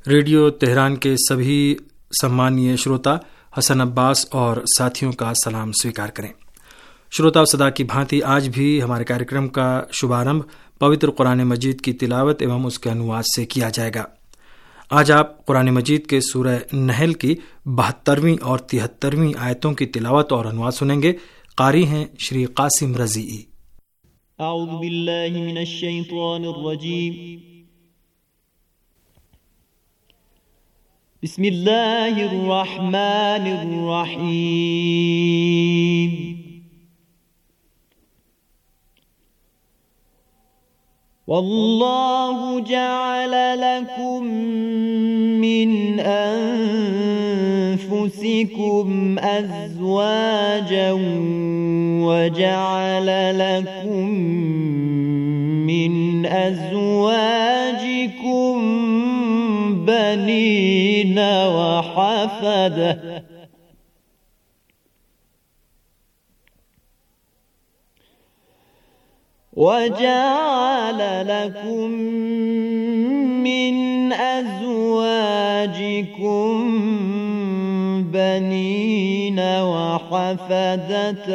Radio Tehran के सभी सम्मानीय श्रोता हसन अब्बास और साथियों का सलाम स्वीकार करें। श्रोताओं, सदा की भांति आज भी हमारे कार्यक्रम का शुभारंभ पवित्र कुरान मजीद की तिलावत एवं उसके अनुवाद से किया जाएगा। आज आप कुरान मजीद के सूरह नहल की 72वीं और 73वीं आयतों की तिलावत और अनुवाद सुनेंगे। कारी हैं श्री कासिम रज़ी। अऊज़ु बिल्लाहि मिनश शैतानिर रजीम। बिस्मिल्लाहिर रहमानिर रहीम। वल्लाहु जअल लकुम मिन अनफुसिकुम अज़वाजन वजअल लकुम मिन अज़वाजिकुम बनीन वहफ़दा وَجَعَلَ لَكُم مِّنْ أَزْوَاجِكُم بَنِينَ وَحَفَدَةً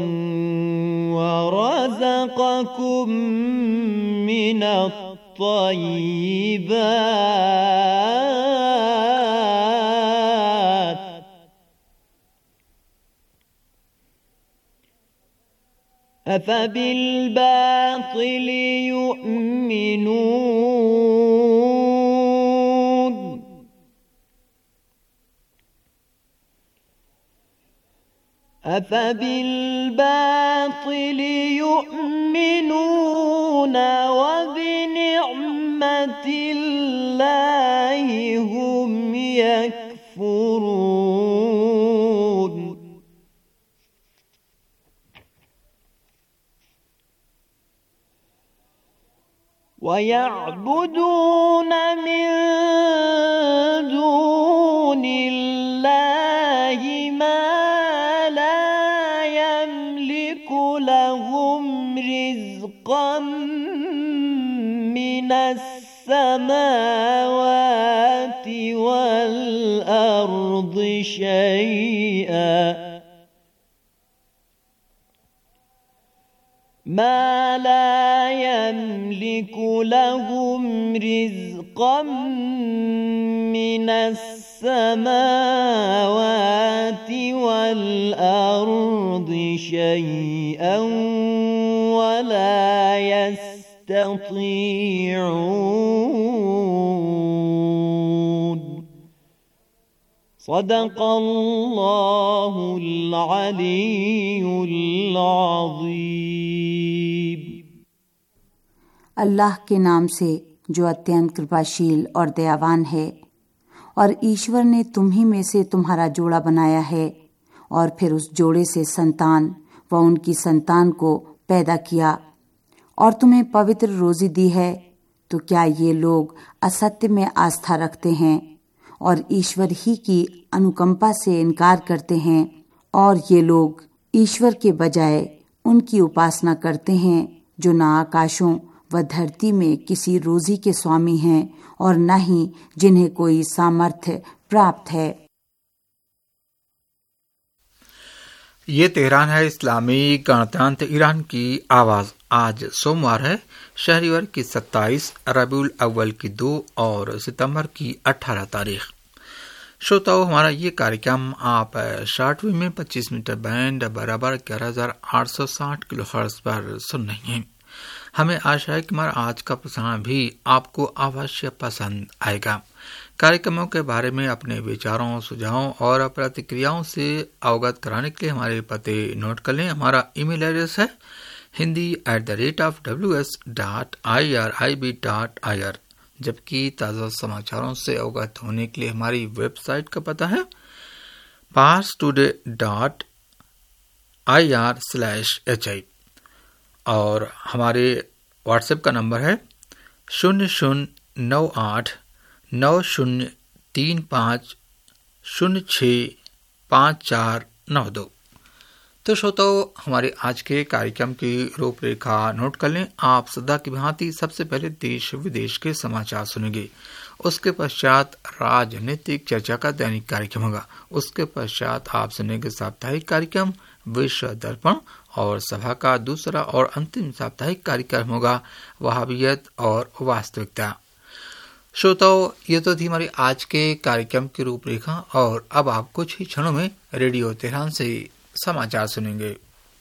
وَرَزَقَكُم مِّنَ الطَّيِّبَاتِ أفبالباطل يؤمنون وبنعمة الله هم يكفرون ويعبدون من دون الله ما لا يملك لهم رزقا من السماوات والأرض شيئا ما لا يملك لهم رزقا من السماوات والأرض شيئا ولا يستطيعون صدق الله العلي العظيم। अल्लाह के नाम से जो अत्यंत कृपाशील और दयावान है। और ईश्वर ने तुम ही में से तुम्हारा जोड़ा बनाया है और फिर उस जोड़े से संतान व उनकी संतान को पैदा किया और तुम्हें पवित्र रोजी दी है। तो क्या ये लोग असत्य में आस्था रखते हैं और ईश्वर ही की अनुकंपा से इनकार करते हैं? और ये लोग ईश्वर के बजाय उनकी उपासना करते हैं जो न आकाशों व धरती में किसी रोजी के स्वामी हैं और न ही जिन्हें कोई सामर्थ्य प्राप्त है। ये तेहरान है इस्लामी गणतंत्र ईरान की आवाज। आज सोमवार है, शहरीवर की 27, रबीउल अव्वल की 2 और सितंबर की 18 तारीख। श्रोताओं, हमारा ये कार्यक्रम आप शॉर्टवेव में 25 मीटर बैंड बराबर 11,860 किलोहर्ट्ज पर सुन रहे हैं। हमें आशा है कि हमारा आज का प्रसारण भी आपको अवश्य पसंद आएगा। कार्यक्रमों के बारे में अपने विचारों, सुझावों और प्रतिक्रियाओं से अवगत कराने के लिए हमारे पते नोट कर लें। हमारा ईमेल एड्रेस है hindi@ws.irib.ir, जबकि ताज़ा समाचारों से अवगत होने के लिए हमारी वेबसाइट का पता है parstoday.ir/hi और हमारे व्हाट्सएप का नंबर है 00989035065492। तो श्रोताओ, हमारे आज के कार्यक्रम की रूपरेखा नोट कर लें। आप सदा की भांति सबसे पहले देश विदेश के समाचार सुनेंगे, उसके पश्चात राजनीतिक चर्चा का दैनिक कार्यक्रम होगा, उसके पश्चात आप सुनेंगे साप्ताहिक कार्यक्रम विश्व दर्पण, और सभा का दूसरा और अंतिम साप्ताहिक कार्यक्रम होगा वहाबियत और वास्तविकता। श्रोताओ, ये तो थी हमारी आज के कार्यक्रम की रूपरेखा, और अब आप कुछ ही क्षणों में रेडियो तेहरान से समाचार सुनेंगे।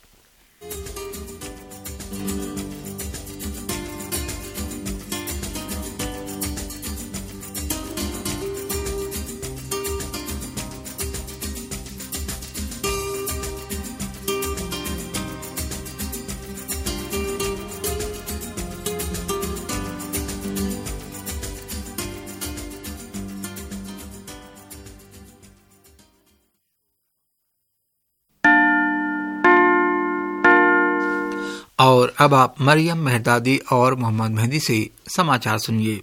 और अब आप मरियम मेहरदादी और मोहम्मद मेहदी से समाचार सुनिए।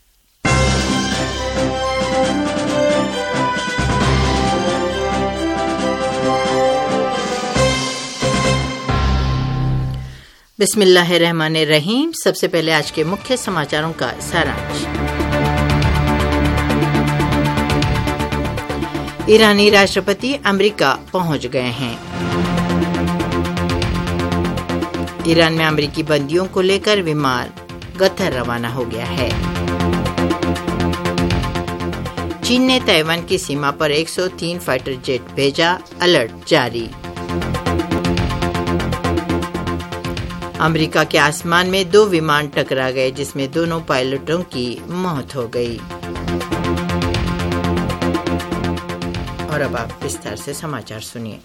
बिस्मिल्लाहिर्रहमानिर्रहीम। सबसे पहले आज के मुख्य समाचारों का सारांश। ईरानी राष्ट्रपति अमेरिका पहुंच गए हैं। ईरान में अमेरिकी बंदियों को लेकर विमान कतर रवाना हो गया है। चीन ने ताइवान की सीमा पर 103 फाइटर जेट भेजा, अलर्ट जारी। अमेरिका के आसमान में 2 विमान टकरा गए, जिसमें दोनों पायलटों की मौत हो गई। और अब आप विस्तार से समाचार सुनिए।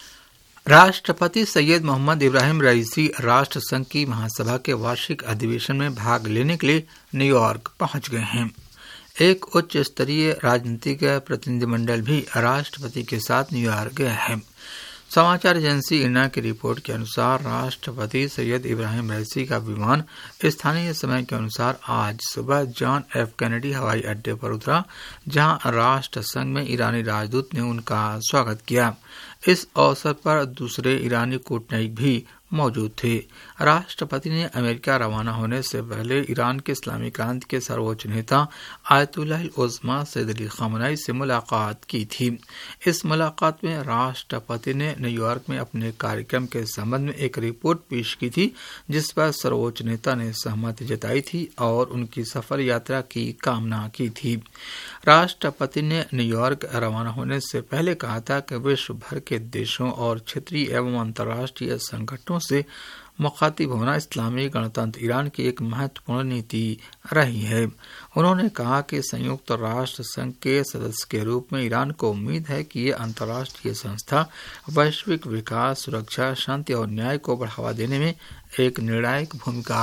राष्ट्रपति सैयद मोहम्मद इब्राहिम रईसी राष्ट्र संघ की महासभा के वार्षिक अधिवेशन में भाग लेने के लिए न्यूयॉर्क पहुंच गए हैं। एक उच्च स्तरीय राजनीतिक प्रतिनिधिमंडल भी राष्ट्रपति के साथ न्यूयॉर्क गया है। समाचार एजेंसी इरना की रिपोर्ट के अनुसार राष्ट्रपति सैयद इब्राहिम रईसी का विमान स्थानीय समय के अनुसार आज सुबह जॉन एफ कैनेडी हवाई अड्डे पर उतरा, जहां राष्ट्र संघ में ईरानी राजदूत ने उनका स्वागत किया। इस अवसर पर दूसरे ईरानी कूटनीतिक भी मौजूद थे। राष्ट्रपति ने अमेरिका रवाना होने से पहले ईरान के इस्लामी क्रांति के सर्वोच्च नेता Ayatollah Uzma Sayyid Ali Khamenei से मुलाकात की थी। इस मुलाकात में राष्ट्रपति ने न्यूयॉर्क में अपने कार्यक्रम के संबंध में एक रिपोर्ट पेश की थी, जिस पर सर्वोच्च नेता ने सहमति जताई थी और उनकी सफल यात्रा की कामना की थी। राष्ट्रपति ने न्यूयॉर्क रवाना होने से पहले कहा था कि विश्व भर के देशों और क्षेत्रीय एवं अंतर्राष्ट्रीय संगठनों से मुखातिब होना इस्लामी गणतंत्र ईरान की एक महत्वपूर्ण नीति रही है। उन्होंने कहा कि संयुक्त राष्ट्र संघ के सदस्य के रूप में ईरान को उम्मीद है कि ये अंतर्राष्ट्रीय संस्था वैश्विक विकास, सुरक्षा, शांति और न्याय को बढ़ावा देने में एक निर्णायक भूमिका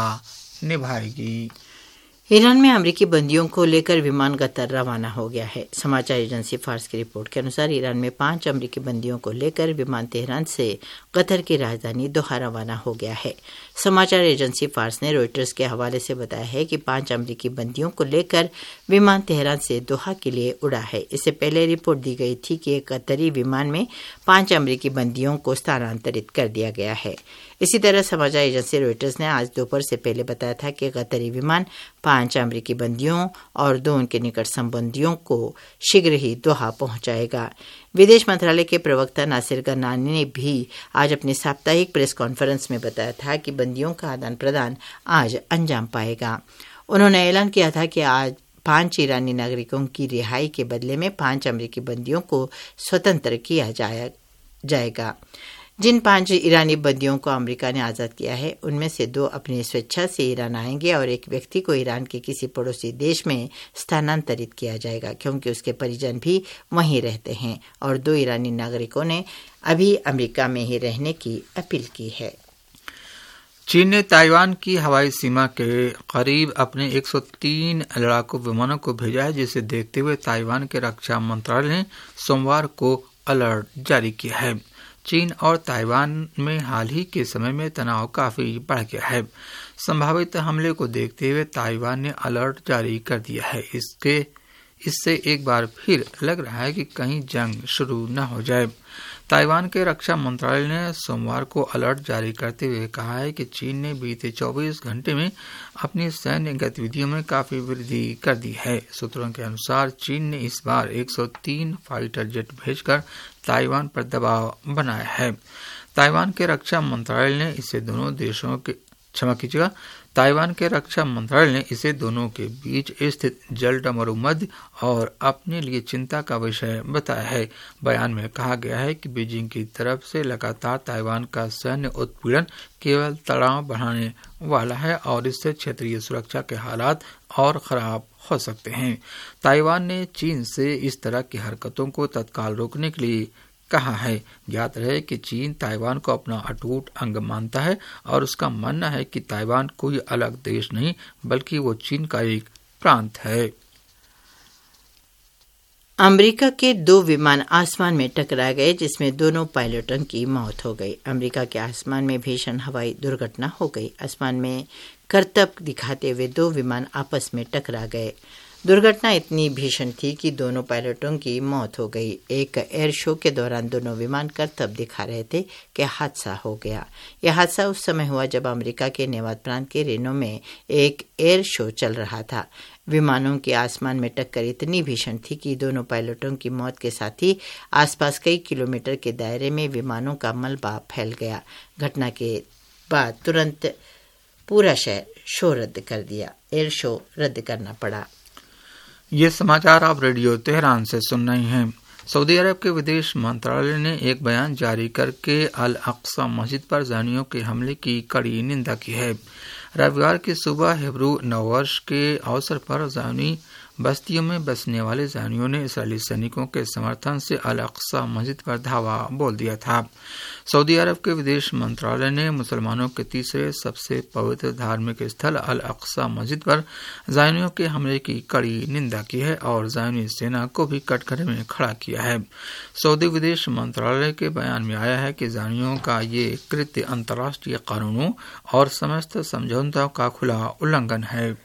निभाएगी। ईरान में अमेरिकी बंदियों को लेकर विमान कतर रवाना हो गया है। समाचार एजेंसी फार्स की रिपोर्ट के अनुसार ईरान में 5 अमेरिकी बंदियों को लेकर विमान तेहरान से कतर की राजधानी दोहा रवाना हो गया है। समाचार एजेंसी फार्स ने रॉयटर्स के हवाले से बताया है कि 5 अमेरिकी बंदियों को लेकर विमान तेहरान से दोहा के लिए उड़ा है। इससे पहले रिपोर्ट दी गई थी कि एक कतरी विमान में 5 अमेरिकी बंदियों को स्थानांतरित कर दिया गया है। इसी तरह समाचार एजेंसी रॉयटर्स ने आज दोपहर से पहले बताया था कि कतरी विमान 5 अमेरिकी बंदियों और 2 उनके निकट संबंधियों को शीघ्र ही दोहा पहुंचाएगा। विदेश मंत्रालय के प्रवक्ता नासिर गनानी ने भी आज अपनी साप्ताहिक प्रेस कॉन्फ्रेंस में बताया था कि बंदियों का आदान प्रदान आज अंजाम पाएगा। उन्होंने ऐलान किया था कि आज 5 ईरानी नागरिकों की रिहाई के बदले में 5 अमेरिकी बंदियों को स्वतंत्र किया जाएगा। जिन 5 ईरानी बंदियों को अमेरिका ने आज़ाद किया है, उनमें से 2 अपनी स्वेच्छा से ईरान आएंगे और एक व्यक्ति को ईरान के किसी पड़ोसी देश में स्थानांतरित किया जाएगा, क्योंकि उसके परिजन भी वहीं रहते हैं, और 2 ईरानी नागरिकों ने अभी अमेरिका में ही रहने की अपील की है। चीन ने ताइवान की हवाई सीमा के करीब अपने 103 लड़ाकू विमानों को भेजा है, जिसे देखते हुए ताइवान के रक्षा मंत्रालय ने सोमवार को अलर्ट जारी किया है। चीन और ताइवान में हाल ही के समय में तनाव काफी बढ़ गया है। संभावित हमले को देखते हुए ताइवान ने अलर्ट जारी कर दिया है। इससे एक बार फिर लग रहा है कि कहीं जंग शुरू न हो जाए। ताइवान के रक्षा मंत्रालय ने सोमवार को अलर्ट जारी करते हुए कहा है कि चीन ने बीते 24 घंटे में अपनी सैन्य गतिविधियों में काफी वृद्धि कर दी है। सूत्रों के अनुसार चीन ने इस बार 103 फाइटर जेट भेजकर ताइवान पर दबाव बनाया है। ताइवान के रक्षा मंत्रालय ने इसे दोनों के बीच स्थित जलडा मरुमध्य और अपने लिए चिंता का विषय बताया है। बयान में कहा गया है कि बीजिंग की तरफ से लगातार ताइवान का सैन्य उत्पीड़न केवल तनाव बढ़ाने वाला है और इससे क्षेत्रीय सुरक्षा के हालात और खराब हो सकते हैं। ताइवान ने चीन से इस तरह की हरकतों को तत्काल रोकने के लिए कहा है। ज्ञात रहे कि चीन ताइवान को अपना अटूट अंग मानता है और उसका मानना है कि ताइवान कोई अलग देश नहीं बल्कि वो चीन का एक प्रांत है। अमेरिका के 2 विमान आसमान में टकरा गए जिसमें दोनों पायलटों की मौत हो गई। अमेरिका के आसमान में भीषण हवाई दुर्घटना हो गई। आसमान में करतब दिखाते हुए 2 विमान आपस में टकरा गए। दुर्घटना इतनी भीषण थी कि दोनों पायलटों की मौत हो गई। एक एयर शो के दौरान दोनों विमान करतब दिखा रहे थे कि हादसा हो गया। यह हादसा उस समय हुआ जब अमेरिका के नेवादा प्रांत के रेनो में एक एयर शो चल रहा था। विमानों की आसमान में टक्कर इतनी भीषण थी कि दोनों पायलटों की मौत के साथ ही आसपास कई किलोमीटर के दायरे में विमानों का मलबा फैल गया। घटना के बाद तुरंत पूरा शो रद्द कर दिया। एयर शो रद्द करना पड़ा। ये समाचार आप रेडियो तेहरान से सुन रहे हैं। सऊदी अरब के विदेश मंत्रालय ने एक बयान जारी करके अल अक्सा मस्जिद पर ज़ानियों के हमले की कड़ी निंदा की है। रविवार की सुबह हिब्रू नववर्ष के अवसर पर ज़ानी बस्तियों में बसने वाले ज़ानियों ने इस्राएली सैनिकों के समर्थन से अल अक्सा मस्जिद पर धावा बोल दिया था। सऊदी अरब के विदेश मंत्रालय ने मुसलमानों के तीसरे सबसे पवित्र धार्मिक स्थल अल अक्सा मस्जिद पर ज़ानियों के हमले की कड़ी निंदा की है और ज़ानी सेना को भी कटघरे में खड़ा किया है। सऊदी विदेश मंत्रालय के बयान में आया है कि ज़ानियों का ये कृत्य अंतर्राष्ट्रीय कानूनों और समस्त समझौतों का खुला उल्लंघन है।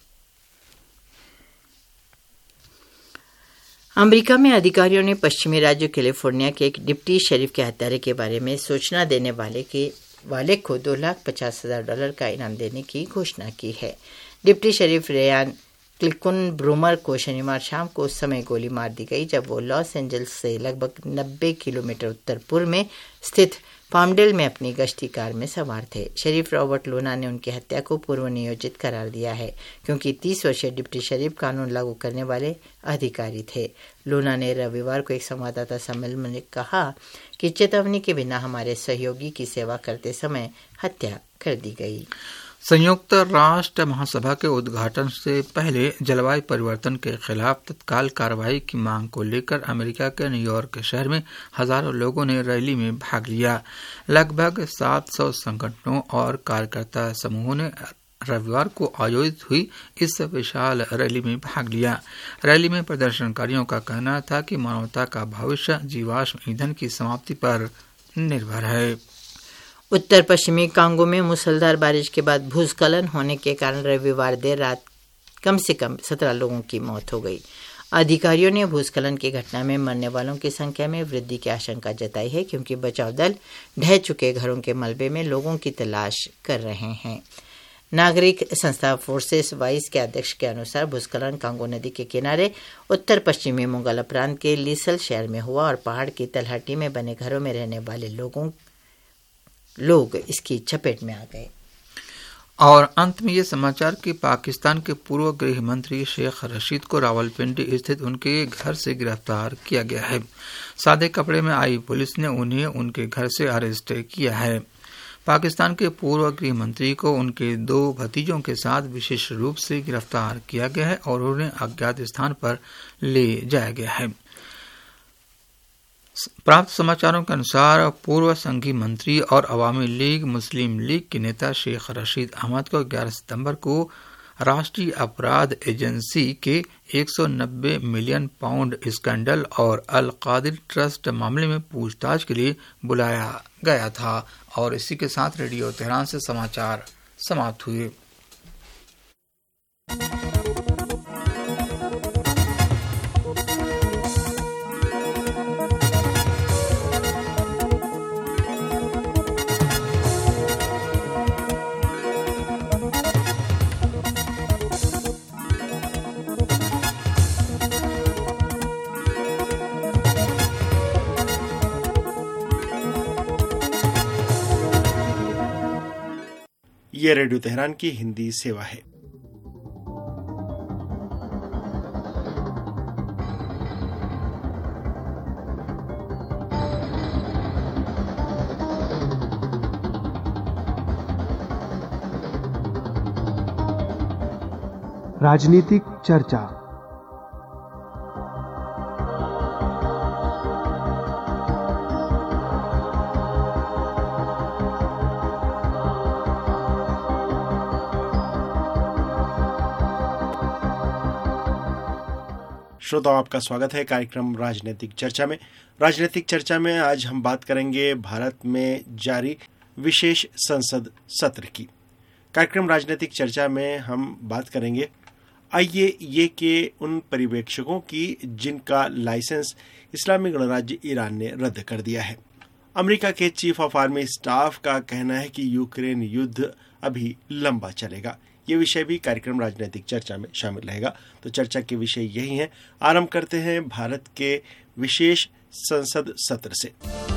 अमेरिका में अधिकारियों ने पश्चिमी राज्य कैलिफोर्निया के एक डिप्टी शरीफ के हत्यारे के बारे में सूचना देने वाले को $250,000 का इनाम देने की घोषणा की है। डिप्टी शरीफ रेयान क्लिकुन ब्रूमर को शनिवार शाम को उस समय गोली मार दी गई जब वो लॉस एंजल्स से लगभग 90 किलोमीटर उत्तर पूर्व में स्थित पामडेल में अपनी गश्ती कार में सवार थे। शरीफ रॉबर्ट लूना ने उनकी हत्या को पूर्व नियोजित करार दिया है क्योंकि 30 वर्षीय डिप्टी शरीफ कानून लागू करने वाले अधिकारी थे। लूना ने रविवार को एक संवाददाता सम्मेलन में कहा कि चेतावनी के बिना हमारे सहयोगी की सेवा करते समय हत्या कर दी गई। संयुक्त राष्ट्र महासभा के उद्घाटन से पहले जलवायु परिवर्तन के खिलाफ तत्काल कार्रवाई की मांग को लेकर अमेरिका के न्यूयॉर्क शहर में हजारों लोगों ने रैली में भाग लिया। लगभग 700 संगठनों और कार्यकर्ता समूहों ने रविवार को आयोजित हुई इस विशाल रैली में भाग लिया। रैली में प्रदर्शनकारियों का कहना था कि मानवता का भविष्य जीवाश्म ईंधन की समाप्ति पर निर्भर है। उत्तर पश्चिमी कांगो में मूसलाधार बारिश के बाद भूस्खलन होने के कारण रविवार देर रात कम से कम 17 लोगों की मौत हो गई। अधिकारियों ने भूस्खलन की घटना में मरने वालों की संख्या में वृद्धि की आशंका जताई है क्योंकि बचाव दल ढह चुके घरों के मलबे में लोगों की तलाश कर रहे हैं। नागरिक संस्था फोर्सेस वाइस के अध्यक्ष के अनुसार भूस्खलन कांगो नदी के किनारे उत्तर पश्चिमी मोंगला प्रांत के लीसल शहर में हुआ और पहाड़ की तलहटी में बने घरों में रहने वाले लोग इसकी चपेट में आ गए। और अंत में ये समाचार कि पाकिस्तान के पूर्व गृह मंत्री शेख रशीद को रावलपिंडी स्थित उनके घर से गिरफ्तार किया गया है। सादे कपड़े में आई पुलिस ने उन्हें उनके घर से अरेस्ट किया है। पाकिस्तान के पूर्व गृह मंत्री को उनके 2 भतीजों के साथ विशेष रूप से गिरफ्तार किया गया है और उन्हें अज्ञात स्थान पर ले जाया गया है। प्राप्त समाचारों के अनुसार पूर्व संघीय मंत्री और अवामी लीग मुस्लिम लीग के नेता शेख रशीद अहमद को 11 सितंबर को राष्ट्रीय अपराध एजेंसी के 190 मिलियन पाउंड स्कैंडल और अल कादिर ट्रस्ट मामले में पूछताछ के लिए बुलाया गया था। और इसी के साथ रेडियो तेहरान से समाचार समाप्त हुए। यह रेडियो तेहरान की हिंदी सेवा है। राजनीतिक चर्चा। श्रोताओं, आपका स्वागत है कार्यक्रम राजनीतिक चर्चा में। राजनीतिक चर्चा में आज हम बात करेंगे भारत में जारी विशेष संसद सत्र की। कार्यक्रम राजनीतिक चर्चा में हम बात करेंगे IAEA के उन पर्यवेक्षकों की जिनका लाइसेंस इस्लामी गणराज्य ईरान ने रद्द कर दिया है। अमेरिका के चीफ ऑफ आर्मी स्टाफ का कहना है कि यूक्रेन युद्ध अभी लंबा चलेगा। ये विषय भी कार्यक्रम राजनीतिक चर्चा में शामिल रहेगा। तो चर्चा के विषय यही हैं। आरंभ करते हैं भारत के विशेष संसद सत्र से।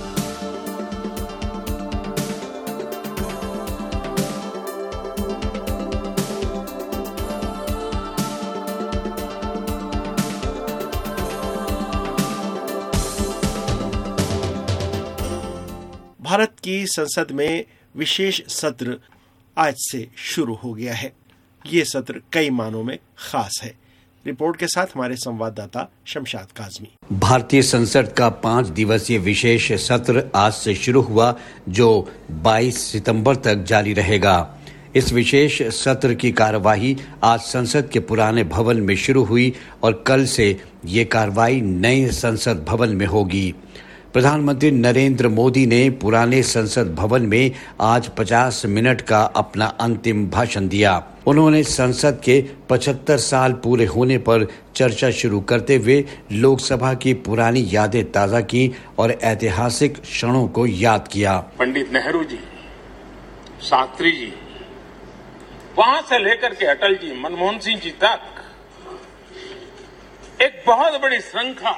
भारत की संसद में विशेष सत्र आज से शुरू हो गया है। ये सत्र कई मानों में खास है। रिपोर्ट के साथ हमारे संवाददाता शमशाद काजमी। भारतीय संसद का 5 दिवसीय विशेष सत्र आज से शुरू हुआ, जो 22 सितंबर तक जारी रहेगा। इस विशेष सत्र की कार्यवाही आज संसद के पुराने भवन में शुरू हुई और कल से ये कार्यवाही नए संसद भवन में होगी। प्रधानमंत्री नरेंद्र मोदी ने पुराने संसद भवन में आज 50 मिनट का अपना अंतिम भाषण दिया। उन्होंने संसद के 75 साल पूरे होने पर चर्चा शुरू करते हुए लोकसभा की पुरानी यादें ताजा की और ऐतिहासिक क्षणों को याद किया। पंडित नेहरू जी, शास्त्री जी, वहां से लेकर के अटल जी, मनमोहन सिंह जी तक एक बहुत बड़ी श्रृंखला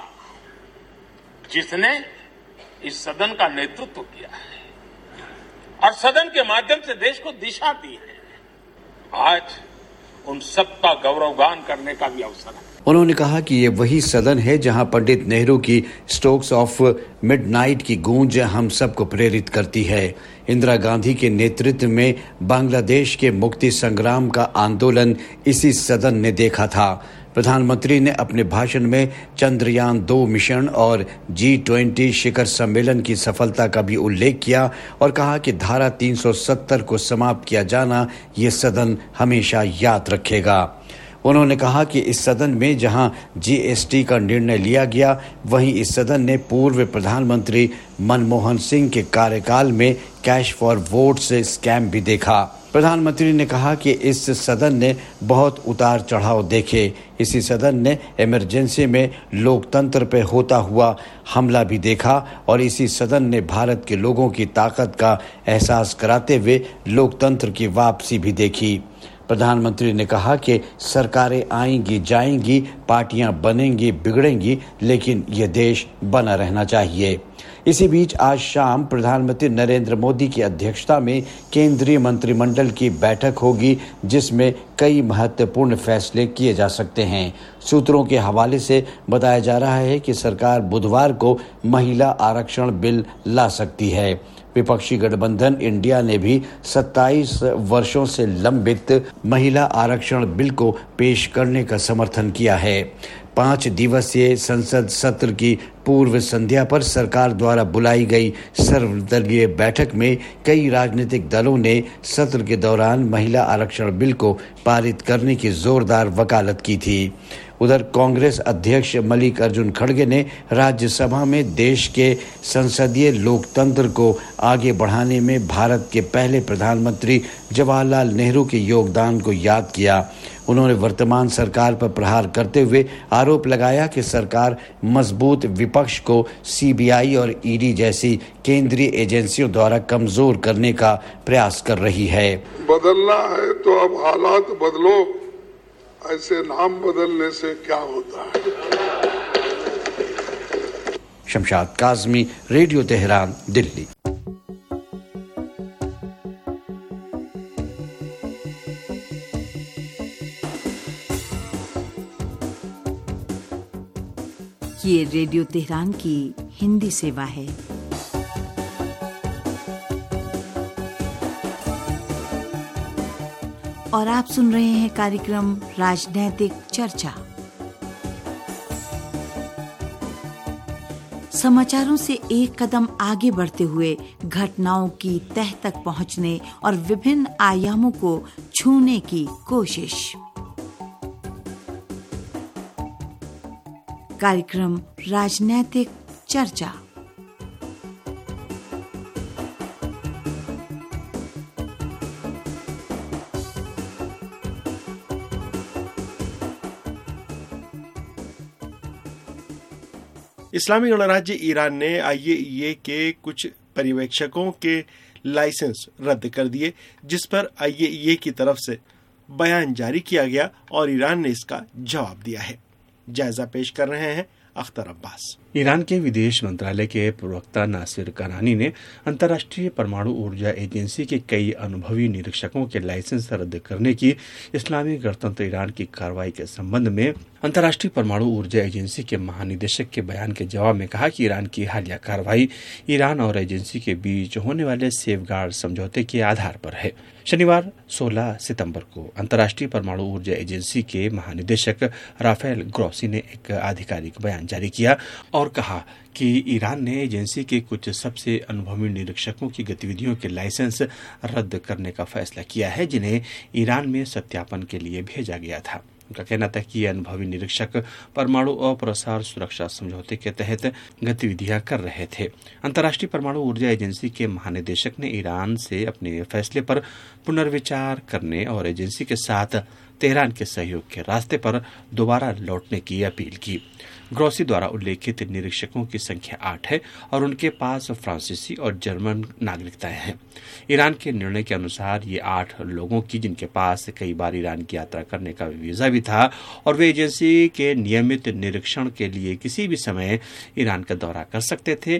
जिसने इस सदन का नेतृत्व किया है और सदन के माध्यम से देश को दिशा दी है। आज उन सबका गौरवगान करने का भी अवसर है। उन्होंने कहा कि ये वही सदन है जहां पंडित नेहरू की स्ट्रोक्स ऑफ मिडनाइट की गूंज हम सबको प्रेरित करती है। इंदिरा गांधी के नेतृत्व में बांग्लादेश के मुक्ति संग्राम का आंदोलन इसी सदन ने देखा था। प्रधानमंत्री ने अपने भाषण में चंद्रयान 2 मिशन और G20 शिखर सम्मेलन की सफलता का भी उल्लेख किया और कहा कि धारा 370 को समाप्त किया जाना ये सदन हमेशा याद रखेगा। उन्होंने कहा कि इस सदन में जहां GST का निर्णय लिया गया, वहीं इस सदन ने पूर्व प्रधानमंत्री मनमोहन सिंह के कार्यकाल में कैश फॉर वोट से स्कैम भी देखा। प्रधानमंत्री ने कहा कि इस सदन ने बहुत उतार चढ़ाव देखे। इसी सदन ने इमरजेंसी में लोकतंत्र पे होता हुआ हमला भी देखा और इसी सदन ने भारत के लोगों की ताकत का एहसास कराते हुए लोकतंत्र की वापसी भी देखी। प्रधानमंत्री ने कहा कि सरकारें आएंगी जाएंगी, पार्टियां बनेंगी बिगड़ेंगी, लेकिन यह देश बना रहना चाहिए। इसी बीच आज शाम प्रधानमंत्री नरेंद्र मोदी की अध्यक्षता में केंद्रीय मंत्रिमंडल की बैठक होगी, जिसमें कई महत्वपूर्ण फैसले किए जा सकते हैं। सूत्रों के हवाले से बताया जा रहा है कि सरकार बुधवार को महिला आरक्षण बिल ला सकती है। विपक्षी गठबंधन इंडिया ने भी 27 वर्षों से लंबित महिला आरक्षण बिल को पेश करने का समर्थन किया है। 5 दिवसीय संसद सत्र की पूर्व संध्या पर सरकार द्वारा बुलाई गई सर्वदलीय बैठक में कई राजनीतिक दलों ने सत्र के दौरान महिला आरक्षण बिल को पारित करने की जोरदार वकालत की थी। उधर कांग्रेस अध्यक्ष मल्लिकार्जुन खड़गे ने राज्यसभा में देश के संसदीय लोकतंत्र को आगे बढ़ाने में भारत के पहले प्रधानमंत्री जवाहरलाल नेहरू के योगदान को याद किया। उन्होंने वर्तमान सरकार पर प्रहार करते हुए आरोप लगाया कि सरकार मजबूत विपक्ष को CBI और ED जैसी केंद्रीय एजेंसियों द्वारा कमजोर करने का प्रयास कर रही है। बदलना है तो अब हालात बदलो, ऐसे नाम बदलने से क्या होता है। Shamshad Kazmi, radio Tehran, Delhi. ये रेडियो तेहरान की हिंदी सेवा है। और आप सुन रहे हैं कार्यक्रम राजनैतिक चर्चा। समाचारों से एक कदम आगे बढ़ते हुए घटनाओं की तह तक पहुंचने और विभिन्न आयामों को छूने की कोशिश। कार्यक्रम राजनैतिक चर्चा। इस्लामी गणराज्य ईरान ने IAEA के कुछ पर्यवेक्षकों के लाइसेंस रद्द कर दिए, जिस पर IAEA की तरफ से बयान जारी किया गया और ईरान ने इसका जवाब दिया है। जायजा पेश कर रहे हैं अख्तर अब्बास। ईरान के विदेश मंत्रालय के प्रवक्ता नासिर कनानी ने अंतर्राष्ट्रीय परमाणु ऊर्जा एजेंसी के कई अनुभवी निरीक्षकों के लाइसेंस रद्द करने की इस्लामी गणतंत्र ईरान की कार्रवाई के संबंध में अंतर्राष्ट्रीय परमाणु ऊर्जा एजेंसी के महानिदेशक के बयान के जवाब में कहा कि ईरान की हालिया कार्रवाई ईरान और एजेंसी के बीच होने वाले सेफगार्ड समझौते के आधार पर है। शनिवार 16 सितंबर को अंतर्राष्ट्रीय परमाणु ऊर्जा एजेंसी के महानिदेशक राफेल ग्रोसी ने एक आधिकारिक बयान जारी किया और कहा कि ईरान ने एजेंसी के कुछ सबसे अनुभवी निरीक्षकों की गतिविधियों के लाइसेंस रद्द करने का फैसला किया है, जिन्हें ईरान में सत्यापन के लिए भेजा गया था। उनका कहना था कि ये अनुभवी निरीक्षक परमाणु अप्रसार सुरक्षा समझौते के तहत गतिविधियां कर रहे थे। अंतर्राष्ट्रीय परमाणु ऊर्जा एजेंसी के महानिदेशक ने ईरान से अपने फैसले पर पुनर्विचार करने और एजेंसी के साथ तेहरान के सहयोग के रास्ते पर दोबारा लौटने की अपील की। ग्रोसी द्वारा उल्लेखित निरीक्षकों की संख्या 8 है और उनके पास फ्रांसीसी और जर्मन नागरिकताएं हैं। ईरान के निर्णय के अनुसार ये 8 लोगों की, जिनके पास कई बार ईरान की यात्रा करने का वीजा भी था और वे एजेंसी के नियमित निरीक्षण के लिए किसी भी समय ईरान का दौरा कर सकते थे,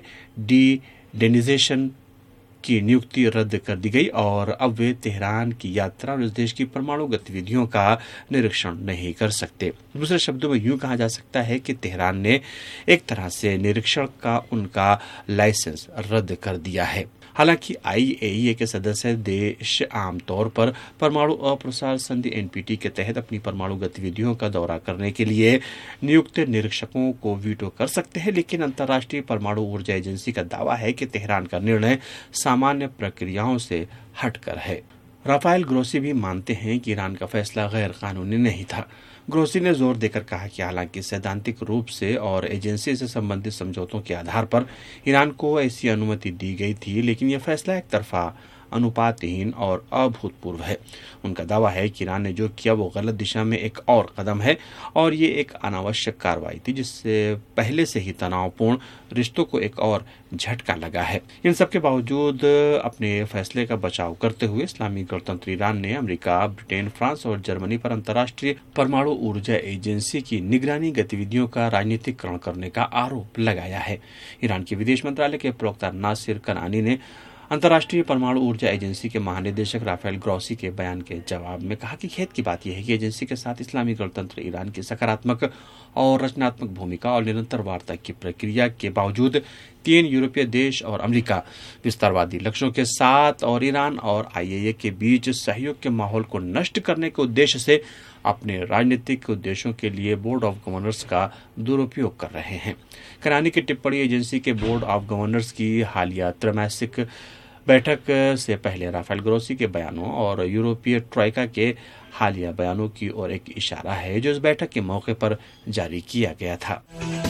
डी-डेनिजेशन की नियुक्ति रद्द कर दी गई और अब वे तेहरान की यात्रा और इस देश की परमाणु गतिविधियों का निरीक्षण नहीं कर सकते। दूसरे शब्दों में यूं कहा जा सकता है कि तेहरान ने एक तरह से निरीक्षण का उनका लाइसेंस रद्द कर दिया है। हालांकि IAEA के सदस्य देश आमतौर पर परमाणु अप्रसार संधि NPT के तहत अपनी परमाणु गतिविधियों का दौरा करने के लिए नियुक्त निरीक्षकों को वीटो कर सकते हैं, लेकिन अंतर्राष्ट्रीय परमाणु ऊर्जा एजेंसी का दावा है कि तेहरान का निर्णय सामान्य प्रक्रियाओं से हटकर है। राफेल ग्रोसी भी मानते हैं कि ईरान का फैसला गैर कानूनी नहीं था। ग्रोसी ने जोर देकर कहा कि हालांकि सैद्धांतिक रूप से और एजेंसी से संबंधित समझौतों के आधार पर ईरान को ऐसी अनुमति दी गई थी, लेकिन यह फैसला एक तरफा, अनुपातहीन और अभूतपूर्व है। उनका दावा है कि ईरान ने जो किया वो गलत दिशा में एक और कदम है और ये एक अनावश्यक कार्रवाई थी, जिससे पहले से ही तनावपूर्ण रिश्तों को एक और झटका लगा है। इन सब के बावजूद अपने फैसले का बचाव करते हुए इस्लामी गणतंत्र ईरान ने अमेरिका, ब्रिटेन, फ्रांस और जर्मनी पर अंतर्राष्ट्रीय परमाणु ऊर्जा एजेंसी की निगरानी गतिविधियों का राजनीतिकरण करने का आरोप लगाया है। ईरान के विदेश मंत्रालय के प्रवक्ता नासिर कनानी ने अंतर्राष्ट्रीय परमाणु ऊर्जा एजेंसी के महानिदेशक राफेल ग्रोसी के बयान के जवाब में कहा कि खेद की बात यह है कि एजेंसी के साथ इस्लामी गणतंत्र ईरान की सकारात्मक और रचनात्मक भूमिका और निरंतर वार्ता की प्रक्रिया के बावजूद 3 यूरोपीय देश और अमेरिका विस्तारवादी लक्ष्यों के साथ और ईरान और IAEA के बीच सहयोग के माहौल को नष्ट करने के उद्देश्य से अपने राजनीतिक उद्देश्यों के लिए बोर्ड ऑफ गवर्नर्स का दुरुपयोग कर रहे हैं। करानी की टिप्पणी एजेंसी के बोर्ड ऑफ गवर्नर्स की हालिया त्रैमासिक बैठक से पहले राफेल ग्रोसी के बयानों और यूरोपीय ट्रॉइका के हालिया बयानों की ओर एक इशारा है, जो इस बैठक के मौके पर जारी किया गया था।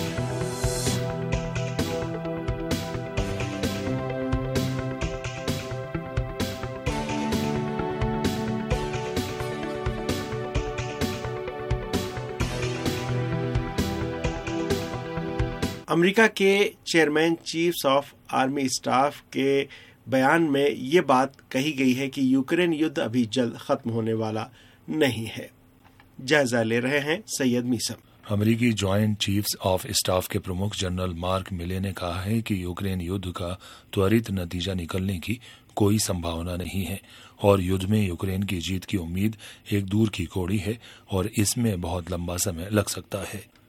अमेरिका के chairman chiefs of army staff के बयान में ये बात कही गई है कि यूक्रेन युद्ध अभी जल्द खत्म होने वाला नहीं है। जायजा ले रहे हैं सैयद मीसम। अमेरिकी जॉइंट चीफ्स ऑफ स्टाफ के प्रमुख जनरल मार्क मिले ने कहा है कि यूक्रेन युद्ध का त्वरित नतीजा निकलने की कोई संभावना नहीं है और युद्ध में यूक्रेन की जीत की उम्मीद एक दूर की कौड़ी है और इसमें बहुत लंबा समय लग सकता है।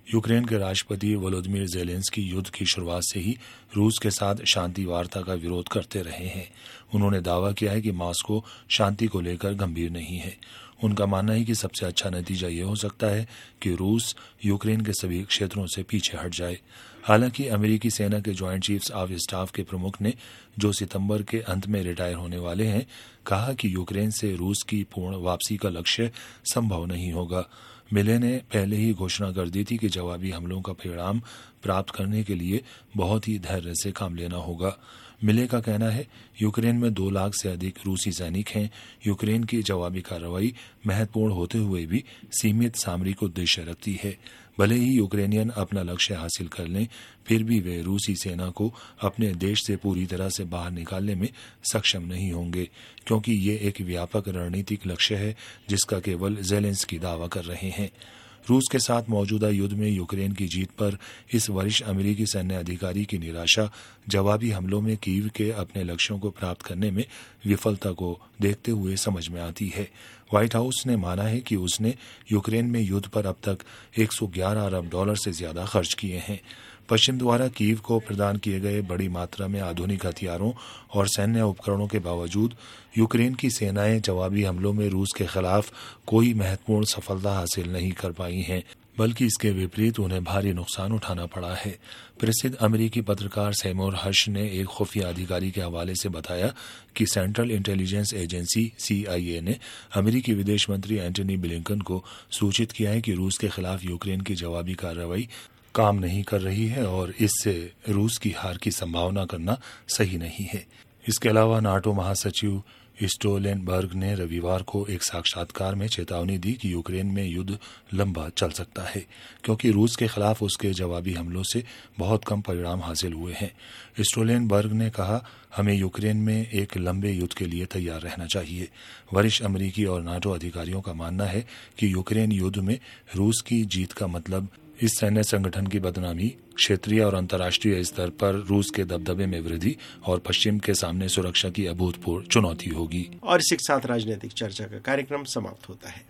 यूक्रेन के राष्ट्रपति वोलोदिमीर ज़ेलेंस्की युद्ध की शुरुआत से ही रूस के साथ शांति वार्ता का विरोध करते रहे हैं। उन्होंने दावा किया है कि मॉस्को शांति को लेकर गंभीर नहीं है। उनका मानना है कि सबसे अच्छा नतीजा ये हो सकता है कि रूस यूक्रेन के सभी क्षेत्रों से पीछे हट जाए। हालांकि अमेरिकी सेना के ज्वाइंट चीफ्स ऑफ स्टाफ के प्रमुख ने, जो सितंबर के अंत में रिटायर होने वाले हैं, कहा कि यूक्रेन से रूस की पूर्ण वापसी का लक्ष्य संभव नहीं होगा। मिले ने पहले ही घोषणा कर दी थी कि जवाबी हमलों का परिणाम प्राप्त करने के लिए बहुत ही धैर्य से काम लेना होगा। मिले का कहना है, यूक्रेन में 2 लाख से अधिक रूसी सैनिक हैं। यूक्रेन की जवाबी कार्रवाई महत्वपूर्ण होते हुए भी सीमित सामरिक उद्देश्य रखती है। भले ही यूक्रेनियन अपना लक्ष्य हासिल कर लें, फिर भी वे रूसी सेना को अपने देश से पूरी तरह से बाहर निकालने में सक्षम नहीं होंगे, क्योंकि ये एक व्यापक रणनीतिक लक्ष्य है जिसका केवल ज़ेलेंस्की दावा कर रहे हैं। रूस के साथ मौजूदा युद्ध में यूक्रेन की जीत पर इस वरिष्ठ अमेरिकी सैन्य अधिकारी की निराशा जवाबी हमलों में कीव के अपने लक्ष्यों को प्राप्त करने में विफलता को देखते हुए समझ में आती है। व्हाइट हाउस ने माना है कि उसने यूक्रेन में युद्ध पर अब तक $111 अरब से ज्यादा खर्च किए हैं। पश्चिम द्वारा कीव को प्रदान किए गए बड़ी मात्रा में आधुनिक हथियारों और सैन्य उपकरणों के बावजूद यूक्रेन की सेनाएं जवाबी हमलों में रूस के खिलाफ कोई महत्वपूर्ण सफलता हासिल नहीं कर पाई हैं, बल्कि इसके विपरीत उन्हें भारी नुकसान उठाना पड़ा है। प्रसिद्ध अमेरिकी पत्रकार सेमोर हर्श ने एक खुफिया अधिकारी के हवाले से बताया कि सेंट्रल इंटेलिजेंस एजेंसी CIA ने अमेरिकी विदेश मंत्री एंटनी ब्लिंकन को सूचित किया है कि रूस के खिलाफ यूक्रेन की जवाबी कार्रवाई काम नहीं कर रही है और इससे रूस की हार की संभावना करना सही नहीं है। इसके अलावा नाटो महासचिव स्टोलटेनबर्ग ने रविवार को एक साक्षात्कार में चेतावनी दी कि यूक्रेन में युद्ध लंबा चल सकता है, क्योंकि रूस के खिलाफ उसके जवाबी हमलों से बहुत कम परिणाम हासिल हुए हैं। स्टोलटेनबर्ग ने कहा, हमें यूक्रेन में एक लंबे युद्ध के लिए तैयार रहना चाहिए। वरिष्ठ अमेरिकी और नाटो अधिकारियों का मानना है कि यूक्रेन युद्ध में रूस की जीत का मतलब इस सैन्य संगठन की बदनामी, क्षेत्रीय और अंतर्राष्ट्रीय स्तर पर रूस के दबदबे में वृद्धि और पश्चिम के सामने सुरक्षा की अभूतपूर्व चुनौती होगी। और इसी के साथ राजनीतिक चर्चा का कार्यक्रम समाप्त होता है।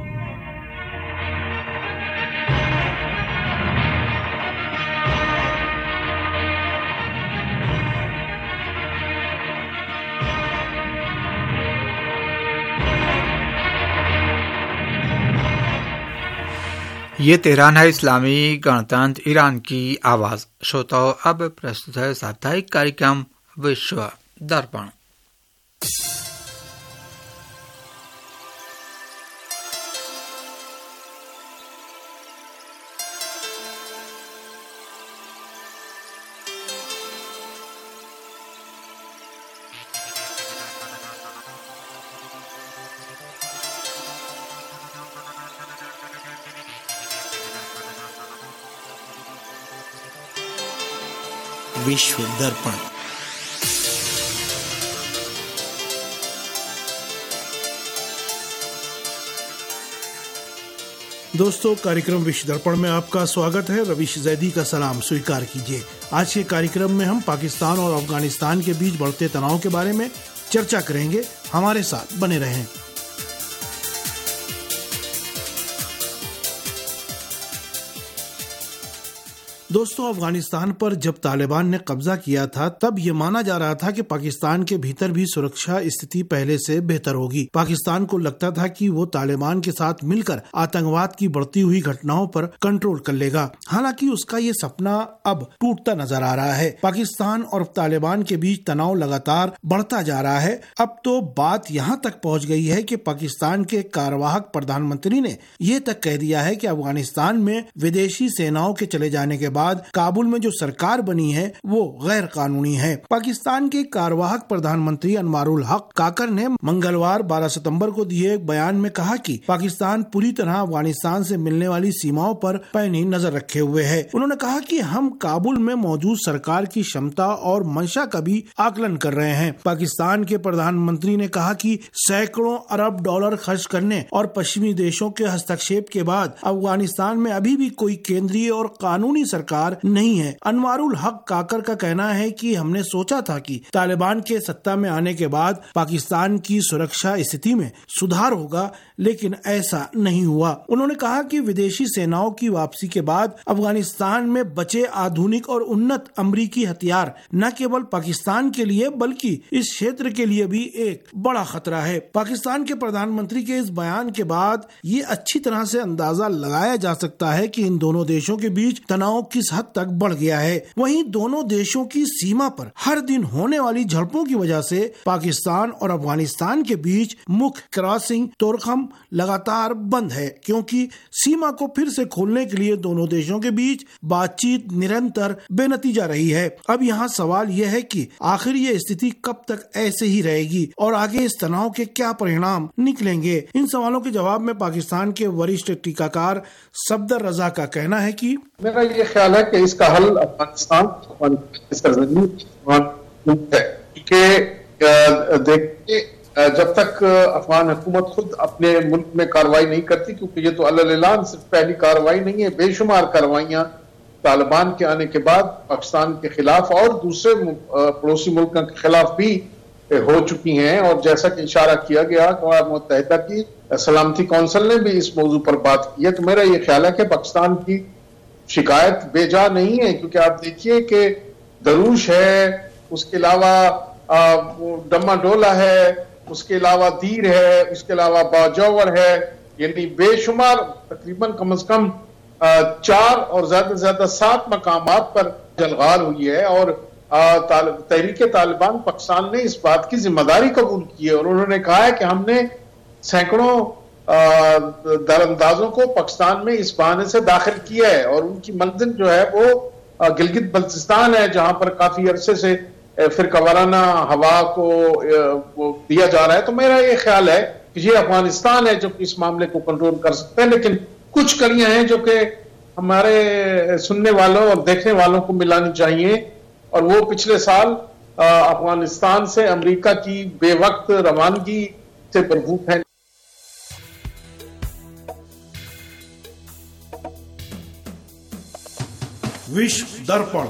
ये तेहरान है, इस्लामी गणतंत्र ईरान की आवाज। श्रोताओं, अब प्रस्तुत है साप्ताहिक कार्यक्रम विश्व दर्पण। विश्व दर्पण। दोस्तों, कार्यक्रम विश्व दर्पण में आपका स्वागत है। रवीश जैदी का सलाम स्वीकार कीजिए। आज के कार्यक्रम में हम पाकिस्तान और अफगानिस्तान के बीच बढ़ते तनाव के बारे में चर्चा करेंगे। हमारे साथ बने रहें। दोस्तों, अफगानिस्तान पर जब तालिबान ने कब्जा किया था तब ये माना जा रहा था कि पाकिस्तान के भीतर भी सुरक्षा स्थिति पहले से बेहतर होगी। पाकिस्तान को लगता था कि वो तालिबान के साथ मिलकर आतंकवाद की बढ़ती हुई घटनाओं पर कंट्रोल कर लेगा। हालांकि उसका ये सपना अब टूटता नजर आ रहा है। पाकिस्तान और तालिबान के बीच तनाव लगातार बढ़ता जा रहा है। अब तो बात यहाँ तक पहुँच गई है कि पाकिस्तान के कार्यवाहक प्रधानमंत्री ने ये तक कह दिया है कि अफगानिस्तान में विदेशी सेनाओं के चले जाने के बाद काबुल में जो सरकार बनी है वो गैर कानूनी है। पाकिस्तान के कार्यवाहक प्रधानमंत्री अनवारुल हक काकर ने मंगलवार 12 सितंबर को दिए एक बयान में कहा कि पाकिस्तान पूरी तरह अफगानिस्तान से मिलने वाली सीमाओं पर पैनी नजर रखे हुए है। उन्होंने कहा कि हम काबुल में मौजूद सरकार की क्षमता और मंशा का भी आकलन कर रहे हैं। पाकिस्तान के प्रधानमंत्री ने कहा कि सैकड़ों अरब डॉलर खर्च करने और पश्चिमी देशों के हस्तक्षेप के बाद अफगानिस्तान में अभी भी कोई केंद्रीय और कानूनी सरकार सरकार नहीं है। अनवारुल हक काकर का कहना है कि हमने सोचा था कि तालिबान के सत्ता में आने के बाद पाकिस्तान की सुरक्षा स्थिति में सुधार होगा, लेकिन ऐसा नहीं हुआ। उन्होंने कहा कि विदेशी सेनाओं की वापसी के बाद अफगानिस्तान में बचे आधुनिक और उन्नत अमेरिकी हथियार न केवल पाकिस्तान के लिए बल्कि इस क्षेत्र के लिए भी एक बड़ा खतरा है। पाकिस्तान के प्रधानमंत्री के इस बयान के बाद ये अच्छी तरह से अंदाजा लगाया जा सकता है कि इन दोनों देशों के बीच तनाव किस हद तक बढ़ गया है। वहीं दोनों देशों की सीमा पर हर दिन होने वाली झड़पों की वजह से पाकिस्तान और अफगानिस्तान के बीच मुख्य क्रॉसिंग तोरखम लगातार बंद है, क्योंकि सीमा को फिर से खोलने के लिए दोनों देशों के बीच बातचीत निरंतर बेनतीजा रही है। अब यहाँ सवाल यह है कि आखिर ये स्थिति कब तक ऐसे ही रहेगी और आगे इस तनाव के क्या परिणाम निकलेंगे। इन सवालों के जवाब में पाकिस्तान के वरिष्ठ टीकाकार सफदर रजा का कहना है कि मेरा ये ख्याल है कि इसका हल अफगानिस्तान देखिए, जब तक अफगान हुकूमत खुद अपने मुल्क में कार्रवाई नहीं करती, क्योंकि ये तो अल्लाह सिर्फ पहली कार्रवाई नहीं है, बेशुमार कार्रवाइयां तालिबान के आने के बाद पाकिस्तान के खिलाफ और दूसरे पड़ोसी मुल्कों के खिलाफ भी हो चुकी हैं। और जैसा कि इशारा किया गया, अक़वाम मुत्तहिदा की सलामती कौंसिल ने भी इस मौजू पर बात की है। तो मेरा ये ख्याल है कि पाकिस्तान की शिकायत बेजा नहीं है, क्योंकि आप देखिए कि दरूश है, उसके अलावा डमाडोला है, उसके अलावा दीर है, उसके अलावा बाजौवर है, यानी बेशुमार तकरीबन कम से कम 4 और ज्यादा से ज्यादा 7 मकामात पर जलगार हुई है। और तहरीक तालिबान पाकिस्तान ने इस बात की जिम्मेदारी कबूल की है और उन्होंने कहा है कि हमने सैकड़ों दरअंदाजों को पाकिस्तान में इस बहाने से दाखिल किया है और उनकी मंजिल जो है वो गिलगित बल्तिस्तान है, जहां पर काफी अरसे से फिरका वाराना हवा को दिया जा रहा है। तो मेरा ये ख्याल है कि ये अफगानिस्तान है जो इस मामले को कंट्रोल कर सकता है, लेकिन कुछ कड़ियां हैं जो कि हमारे सुनने वालों और देखने वालों को मिलानी चाहिए, और वो पिछले साल अफगानिस्तान से अमेरिका की बेवक्त रवानगी से भरपूर है। विश्व दर्पण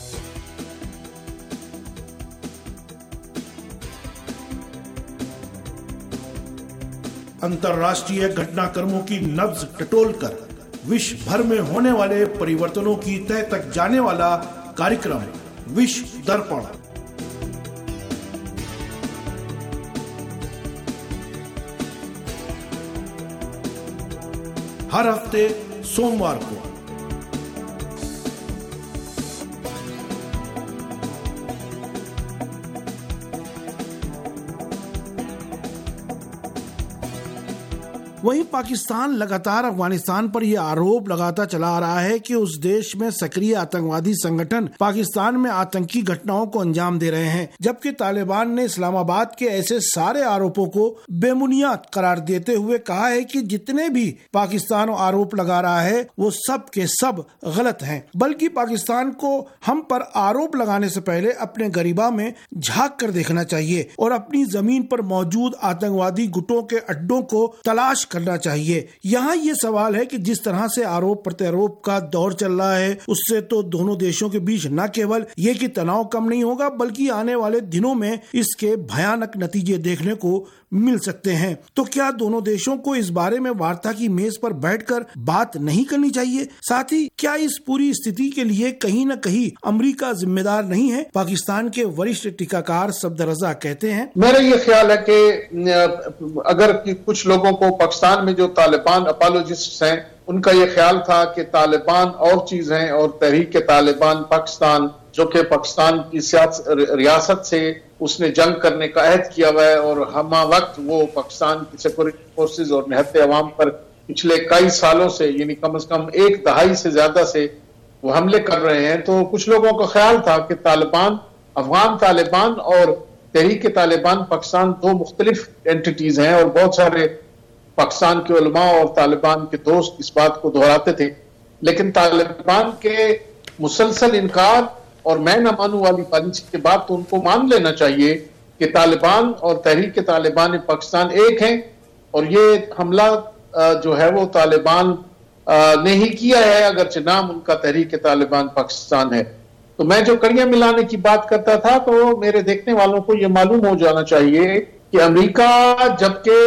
अंतर्राष्ट्रीय घटनाक्रमों की नब्ज टटोलकर विश्व भर में होने वाले परिवर्तनों की तह तक जाने वाला कार्यक्रम विश्व दर्पण। हर हफ्ते सोमवार को वहीं पाकिस्तान लगातार अफगानिस्तान पर यह आरोप लगाता चला आ रहा है कि उस देश में सक्रिय आतंकवादी संगठन पाकिस्तान में आतंकी घटनाओं को अंजाम दे रहे हैं, जबकि तालिबान ने इस्लामाबाद के ऐसे सारे आरोपों को बेबुनियाद करार देते हुए कहा है कि जितने भी पाकिस्तान आरोप लगा रहा है वो सब के सब गलत हैं। बल्कि पाकिस्तान को हम पर आरोप लगाने से पहले अपने गरिबा में झांक कर देखना चाहिए और अपनी जमीन पर मौजूद आतंकवादी गुटों के अड्डों को तलाश करना चाहिए। यहाँ ये सवाल है कि जिस तरह से आरोप प्रत्यारोप का दौर चल रहा है, उससे तो दोनों देशों के बीच न केवल ये कि तनाव कम नहीं होगा, बल्कि आने वाले दिनों में इसके भयानक नतीजे देखने को मिल सकते हैं। तो क्या दोनों देशों को इस बारे में वार्ता की मेज पर बैठकर बात नहीं करनी चाहिए? साथ ही क्या इस पूरी स्थिति के लिए कहीं न कहीं अमेरिका जिम्मेदार नहीं है? पाकिस्तान के वरिष्ठ टीकाकार सफदर रजा कहते हैं, मेरा ये ख्याल है कि अगर कुछ लोगों को पाकिस्तान में जो तालिबान अपोलोजिस्ट हैं उनका ये ख्याल था कि तालिबान और चीज है और तहरीक तालिबान पाकिस्तान जो कि पाकिस्तान की रियासत से उसने जंग करने का अहद किया हुआ है और हमा वक्त वो पाकिस्तान की सिक्योरिटी फोर्सेज और निहत्ते अवाम पर पिछले कई सालों से यानी कम से कम 1 दहाई से ज्यादा से वो हमले कर रहे हैं। तो कुछ लोगों का ख्याल था कि तालिबान, अफगान तालिबान और तहरीक तालिबान पाकिस्तान 2 मुख्तलिफ एंटिटीज हैं और बहुत सारे पाकिस्तान के उलमा और तालिबान के दोस्त इस बात को दोहराते थे। लेकिन तालिबान के मुसलसल इनकार और मैं न मानू वाली पॉलिसी के बाद तो उनको मान लेना चाहिए कि तालिबान और तहरीक तालिबान पाकिस्तान एक हैं और ये हमला जो है वो तालिबान ने ही किया है, अगरचे नाम उनका तहरीक तालिबान पाकिस्तान है। तो मैं जो कड़ियां मिलाने की बात करता था, तो मेरे देखने वालों को यह मालूम हो जाना चाहिए कि अमेरिका जबकि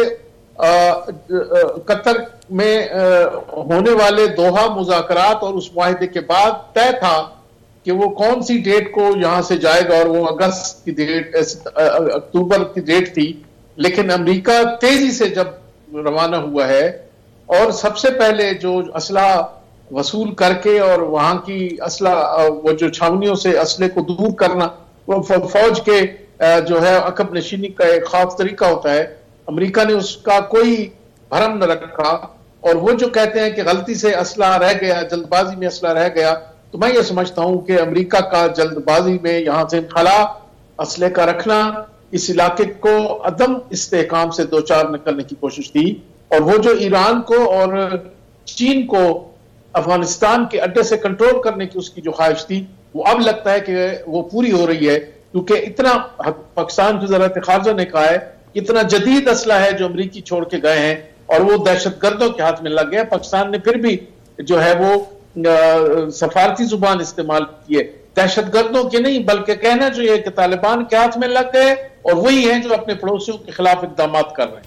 कतर में होने वाले दोहा मुज़ाकरात और उस मुआहिदे के बाद तय था कि वो कौन सी डेट को यहां से जाएगा, और वो अगस्त की डेट, अक्टूबर की डेट थी, लेकिन अमेरिका तेजी से जब रवाना हुआ है और सबसे पहले जो असला वसूल करके और वहां की असला वो जो छावनियों से असले को दूर करना, वो फौज के जो है अकब नशीनी का एक खास तरीका होता है, अमेरिका ने उसका कोई भरम न रखा। और वो जो कहते हैं कि गलती से असला रह गया, जल्दबाजी में असला रह गया, तो मैं ये समझता हूं कि अमेरिका का जल्दबाजी में यहां से खला असले का रखना इस इलाके को अदम इस्तेहकाम से दो चार निकलने की कोशिश थी। और वो जो ईरान को और चीन को अफगानिस्तान के अड्डे से कंट्रोल करने की उसकी जो ख्वाहिश थी, वो अब लगता है कि वो पूरी हो रही है, क्योंकि इतना पाकिस्तान की वज़ारत ख़ारिजा ने कहा है इतना जदीद असला है जो अमरीकी छोड़ के गए हैं और वो दहशतगर्दों के हाथ में लग गया। पाकिस्तान ने फिर भी जो है वो सफारती जुबान इस्तेमाल की है, दहशतगर्दों के नहीं बल्कि कहना चाहिए कि तालिबान के हाथ में लग गए और वही हैं जो अपने पड़ोसियों के खिलाफ इक़दाम कर रहे हैं।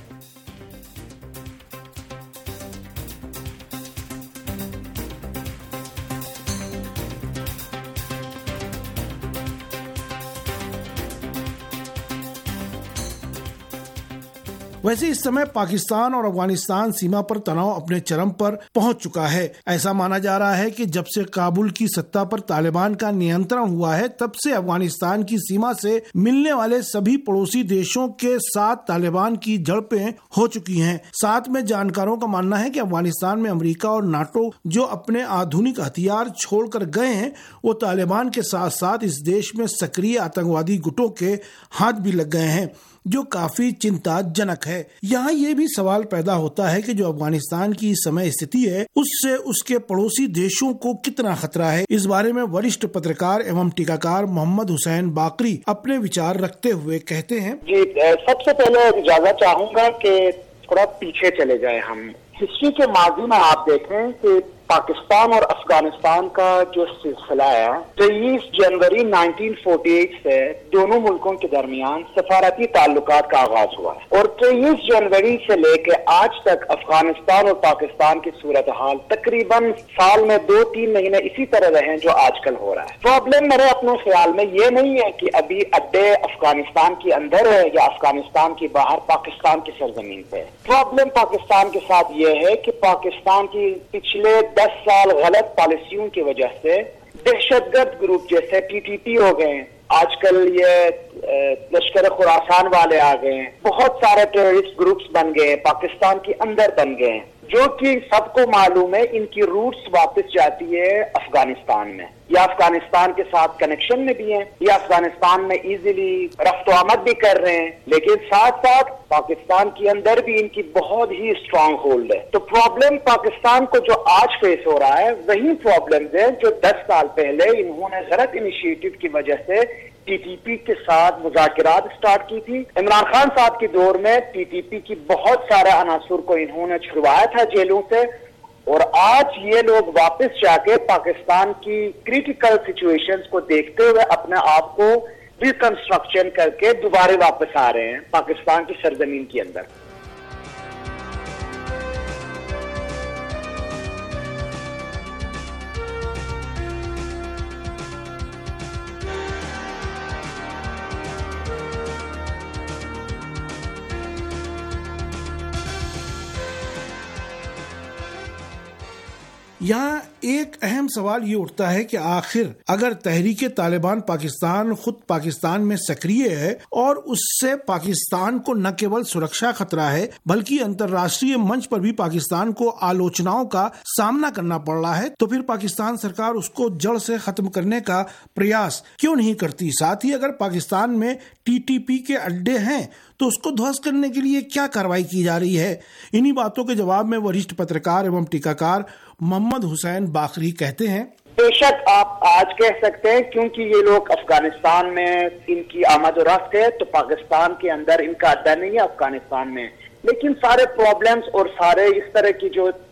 वैसे इस समय पाकिस्तान और अफगानिस्तान सीमा पर तनाव अपने चरम पर पहुंच चुका है। ऐसा माना जा रहा है कि जब से काबुल की सत्ता पर तालिबान का नियंत्रण हुआ है, तब से अफगानिस्तान की सीमा से मिलने वाले सभी पड़ोसी देशों के साथ तालिबान की झड़पें हो चुकी हैं। साथ में जानकारों का मानना है कि अफगानिस्तान में अमेरिका और नाटो जो अपने आधुनिक हथियार छोड़कर गए हैं, वो तालिबान के साथ साथ इस देश में सक्रिय आतंकवादी गुटों के हाथ भी लग गए हैं, जो काफी चिंताजनक है। यहाँ ये भी सवाल पैदा होता है कि जो अफगानिस्तान की इस समय स्थिति है, उससे उसके पड़ोसी देशों को कितना खतरा है। इस बारे में वरिष्ठ पत्रकार एवं टीकाकार मोहम्मद हुसैन बाकरी अपने विचार रखते हुए कहते हैं। जी, सबसे पहले इजाजत चाहूंगा कि थोड़ा पीछे चले जाए हम हिस्ट्री के माजी में। आप देखें कि पाकिस्तान और अफगानिस्तान का जो सिलसिला है, 23 जनवरी 1948 से दोनों मुल्कों के दरमियान सफारती ताल्लुकात का आगाज हुआ है और 23 जनवरी से लेके आज तक अफगानिस्तान और पाकिस्तान की सूरत हाल तकरीबन साल में 2-3 महीने इसी तरह रहे हैं जो आजकल हो रहा है। प्रॉब्लम मेरे अपने ख्याल में ये नहीं है कि अभी अड्डे अफगानिस्तान के अंदर है या अफगानिस्तान के बाहर पाकिस्तान की सरजमीन पे। प्रॉब्लम पाकिस्तान के साथ ये है कि पाकिस्तान की पिछले 10 साल गलत पॉलिसियों की वजह से दहशतगर्द ग्रुप जैसे टीटीपी हो गए, आजकल ये लश्कर खुरासान वाले आ गए, बहुत सारे टेररिस्ट ग्रुप्स बन गए, पाकिस्तान के अंदर बन गए, जो कि सबको मालूम है इनकी रूट्स वापस जाती है अफगानिस्तान में, या अफगानिस्तान के साथ कनेक्शन में भी हैं, या अफगानिस्तान में इजीली रफ्त आमद भी कर रहे हैं, लेकिन साथ साथ पाकिस्तान के अंदर भी इनकी बहुत ही स्ट्रांग होल्ड है। तो प्रॉब्लम पाकिस्तान को जो आज फेस हो रहा है वही प्रॉब्लम है जो 10 साल पहले इन्होंने गलत इनिशिएटिव की वजह से टीटीपी के साथ मुज़ाकरात स्टार्ट की थी। इमरान खान साहब के दौर में टीटीपी की बहुत सारे अनासुर को इन्होंने छुड़वाया था जेलों से, और आज ये लोग वापस जाके पाकिस्तान की क्रिटिकल सिचुएशंस को देखते हुए अपने आप को रिकंस्ट्रक्शन करके दोबारा वापस आ रहे हैं पाकिस्तान की सरजमीन के अंदर। यहाँ एक अहम सवाल ये उठता है कि आखिर अगर तहरीके तालिबान पाकिस्तान खुद पाकिस्तान में सक्रिय है और उससे पाकिस्तान को न केवल सुरक्षा खतरा है बल्कि अंतर्राष्ट्रीय मंच पर भी पाकिस्तान को आलोचनाओं का सामना करना पड़ रहा है, तो फिर पाकिस्तान सरकार उसको जड़ से खत्म करने का प्रयास क्यों नहीं करती? साथ ही अगर पाकिस्तान में टीटीपी के अड्डे हैं तो उसको ध्वस्त करने के लिए क्या कार्रवाई की जा रही है? इन्हीं बातों के जवाब में वरिष्ठ पत्रकार एवं टीकाकार मोहम्मद हुसैन बाकरी कहते हैं। बेशक आप आज कह सकते हैं क्योंकि ये लोग अफगानिस्तान में इनकी आमद और रफ्त है तो पाकिस्तान के अंदर इनका अड्डा नहीं है अफगानिस्तान में, लेकिन सारे प्रॉब्लम्स और सारे इस तरह की जो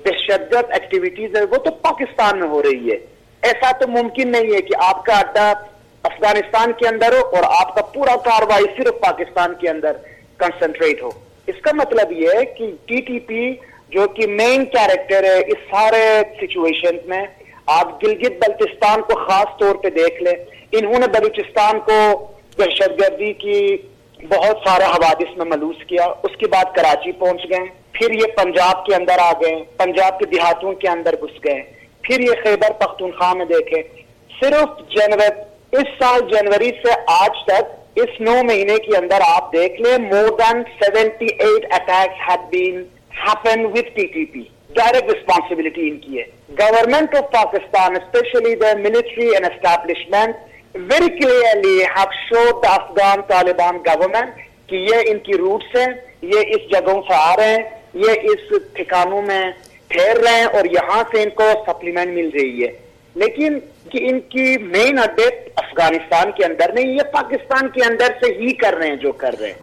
दहशतगर्द एक्टिविटीज है वो तो पाकिस्तान में हो रही है। ऐसा तो मुमकिन नहीं है कि आपका अड्डा अफगानिस्तान के अंदर हो और आपका पूरा कार्रवाई सिर्फ पाकिस्तान के अंदर कंसंट्रेट हो। इसका मतलब यह है कि टीटीपी जो कि मेन कैरेक्टर है इस सारे सिचुएशन में, आप गिलगित बल्तिस्तान को खास तौर पे देख लें, इन्होंने बलूचिस्तान को दहशतगर्दी की बहुत सारे हवादिस में मलूस किया, उसके बाद कराची पहुंच गए, फिर ये पंजाब के अंदर आ गए, पंजाब के देहातों के अंदर घुस गए, फिर ये खैबर पख्तूनख्वा में देखे, सिर्फ इस साल जनवरी से आज तक इस 9 महीने के अंदर आप देख लें more than 78 attacks have been happen with TTP. Direct responsibility इनकी है। Government of Pakistan specially the military and establishment very clearly have showed the Afghan Taliban government कि ये इनकी रूट्स हैं, ये इस जगहों से आ रहे हैं, ये इस ठिकानों में ठहर रहे हैं और यहाँ से इनको सप्लीमेंट मिल रही है। लेकिन कि इनकी मेन अड्डे अफगानिस्तान के अंदर नहीं, ये पाकिस्तान के अंदर से ही कर रहे हैं जो कर रहे हैं।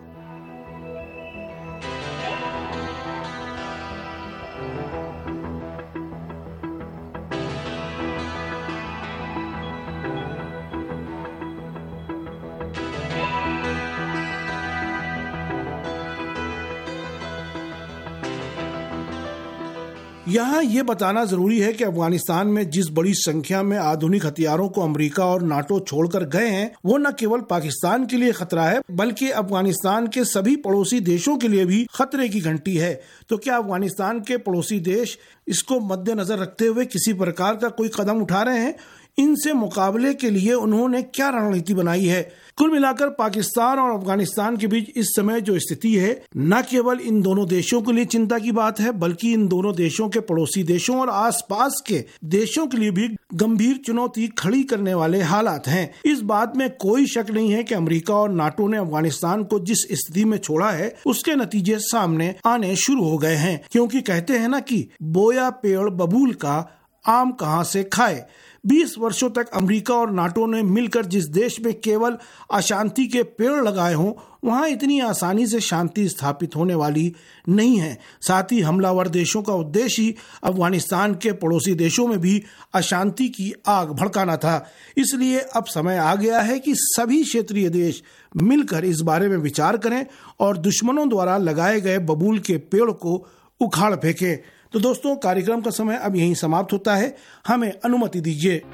यहाँ ये बताना जरूरी है कि अफगानिस्तान में जिस बड़ी संख्या में आधुनिक हथियारों को अमेरिका और नाटो छोड़कर गए हैं वो न केवल पाकिस्तान के लिए खतरा है बल्कि अफगानिस्तान के सभी पड़ोसी देशों के लिए भी खतरे की घंटी है। तो क्या अफगानिस्तान के पड़ोसी देश इसको मद्देनजर रखते हुए किसी प्रकार का कोई कदम उठा रहे हैं? इनसे मुकाबले के लिए उन्होंने क्या रणनीति बनाई है? कुल मिलाकर पाकिस्तान और अफगानिस्तान के बीच इस समय जो स्थिति है न केवल इन दोनों देशों के लिए चिंता की बात है बल्कि इन दोनों देशों के पड़ोसी देशों और आसपास के देशों के लिए भी गंभीर चुनौती खड़ी करने वाले हालात हैं। इस बात में कोई शक नहीं है कि अमेरिका और नाटो ने अफगानिस्तान को जिस स्थिति में छोड़ा है उसके नतीजे सामने आने शुरू हो गए हैं, क्योंकि कहते हैं ना कि बोया पेड़ बबूल का आम कहां से खाए। 20 वर्षों तक अमेरिका और नाटो ने मिलकर जिस देश में केवल अशांति के पेड़ लगाए हों वहां इतनी आसानी से शांति स्थापित होने वाली नहीं है। साथ ही हमलावर देशों का उद्देश्य ही अफगानिस्तान के पड़ोसी देशों में भी अशांति की आग भड़काना था। इसलिए अब समय आ गया है कि सभी क्षेत्रीय देश मिलकर इस बारे में विचार करें और दुश्मनों द्वारा लगाए गए बबूल के पेड़ को उखाड़ फेंकें। तो दोस्तों, कार्यक्रम का समय अब यहीं समाप्त होता है। हमें अनुमति दीजिए।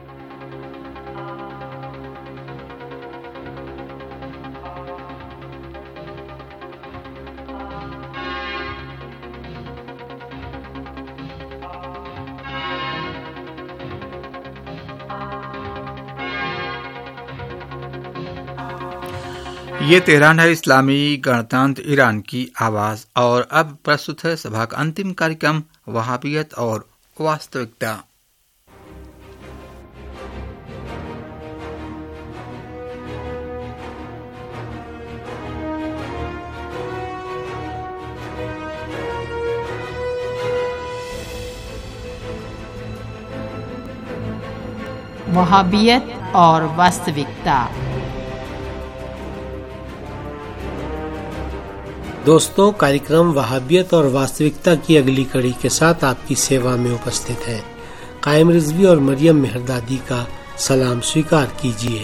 ये तेहरान है, इस्लामी गणतंत्र ईरान की आवाज। और अब प्रस्तुत है सभा का अंतिम कार्यक्रम वहाबियत और वास्तविकता। वहाबियत और वास्तविकता। दोस्तों, कार्यक्रम वहाबियत और वास्तविकता की अगली कड़ी के साथ आपकी सेवा में उपस्थित है। कायम रिजवी और मरियम मेहरदादी का सलाम स्वीकार कीजिए।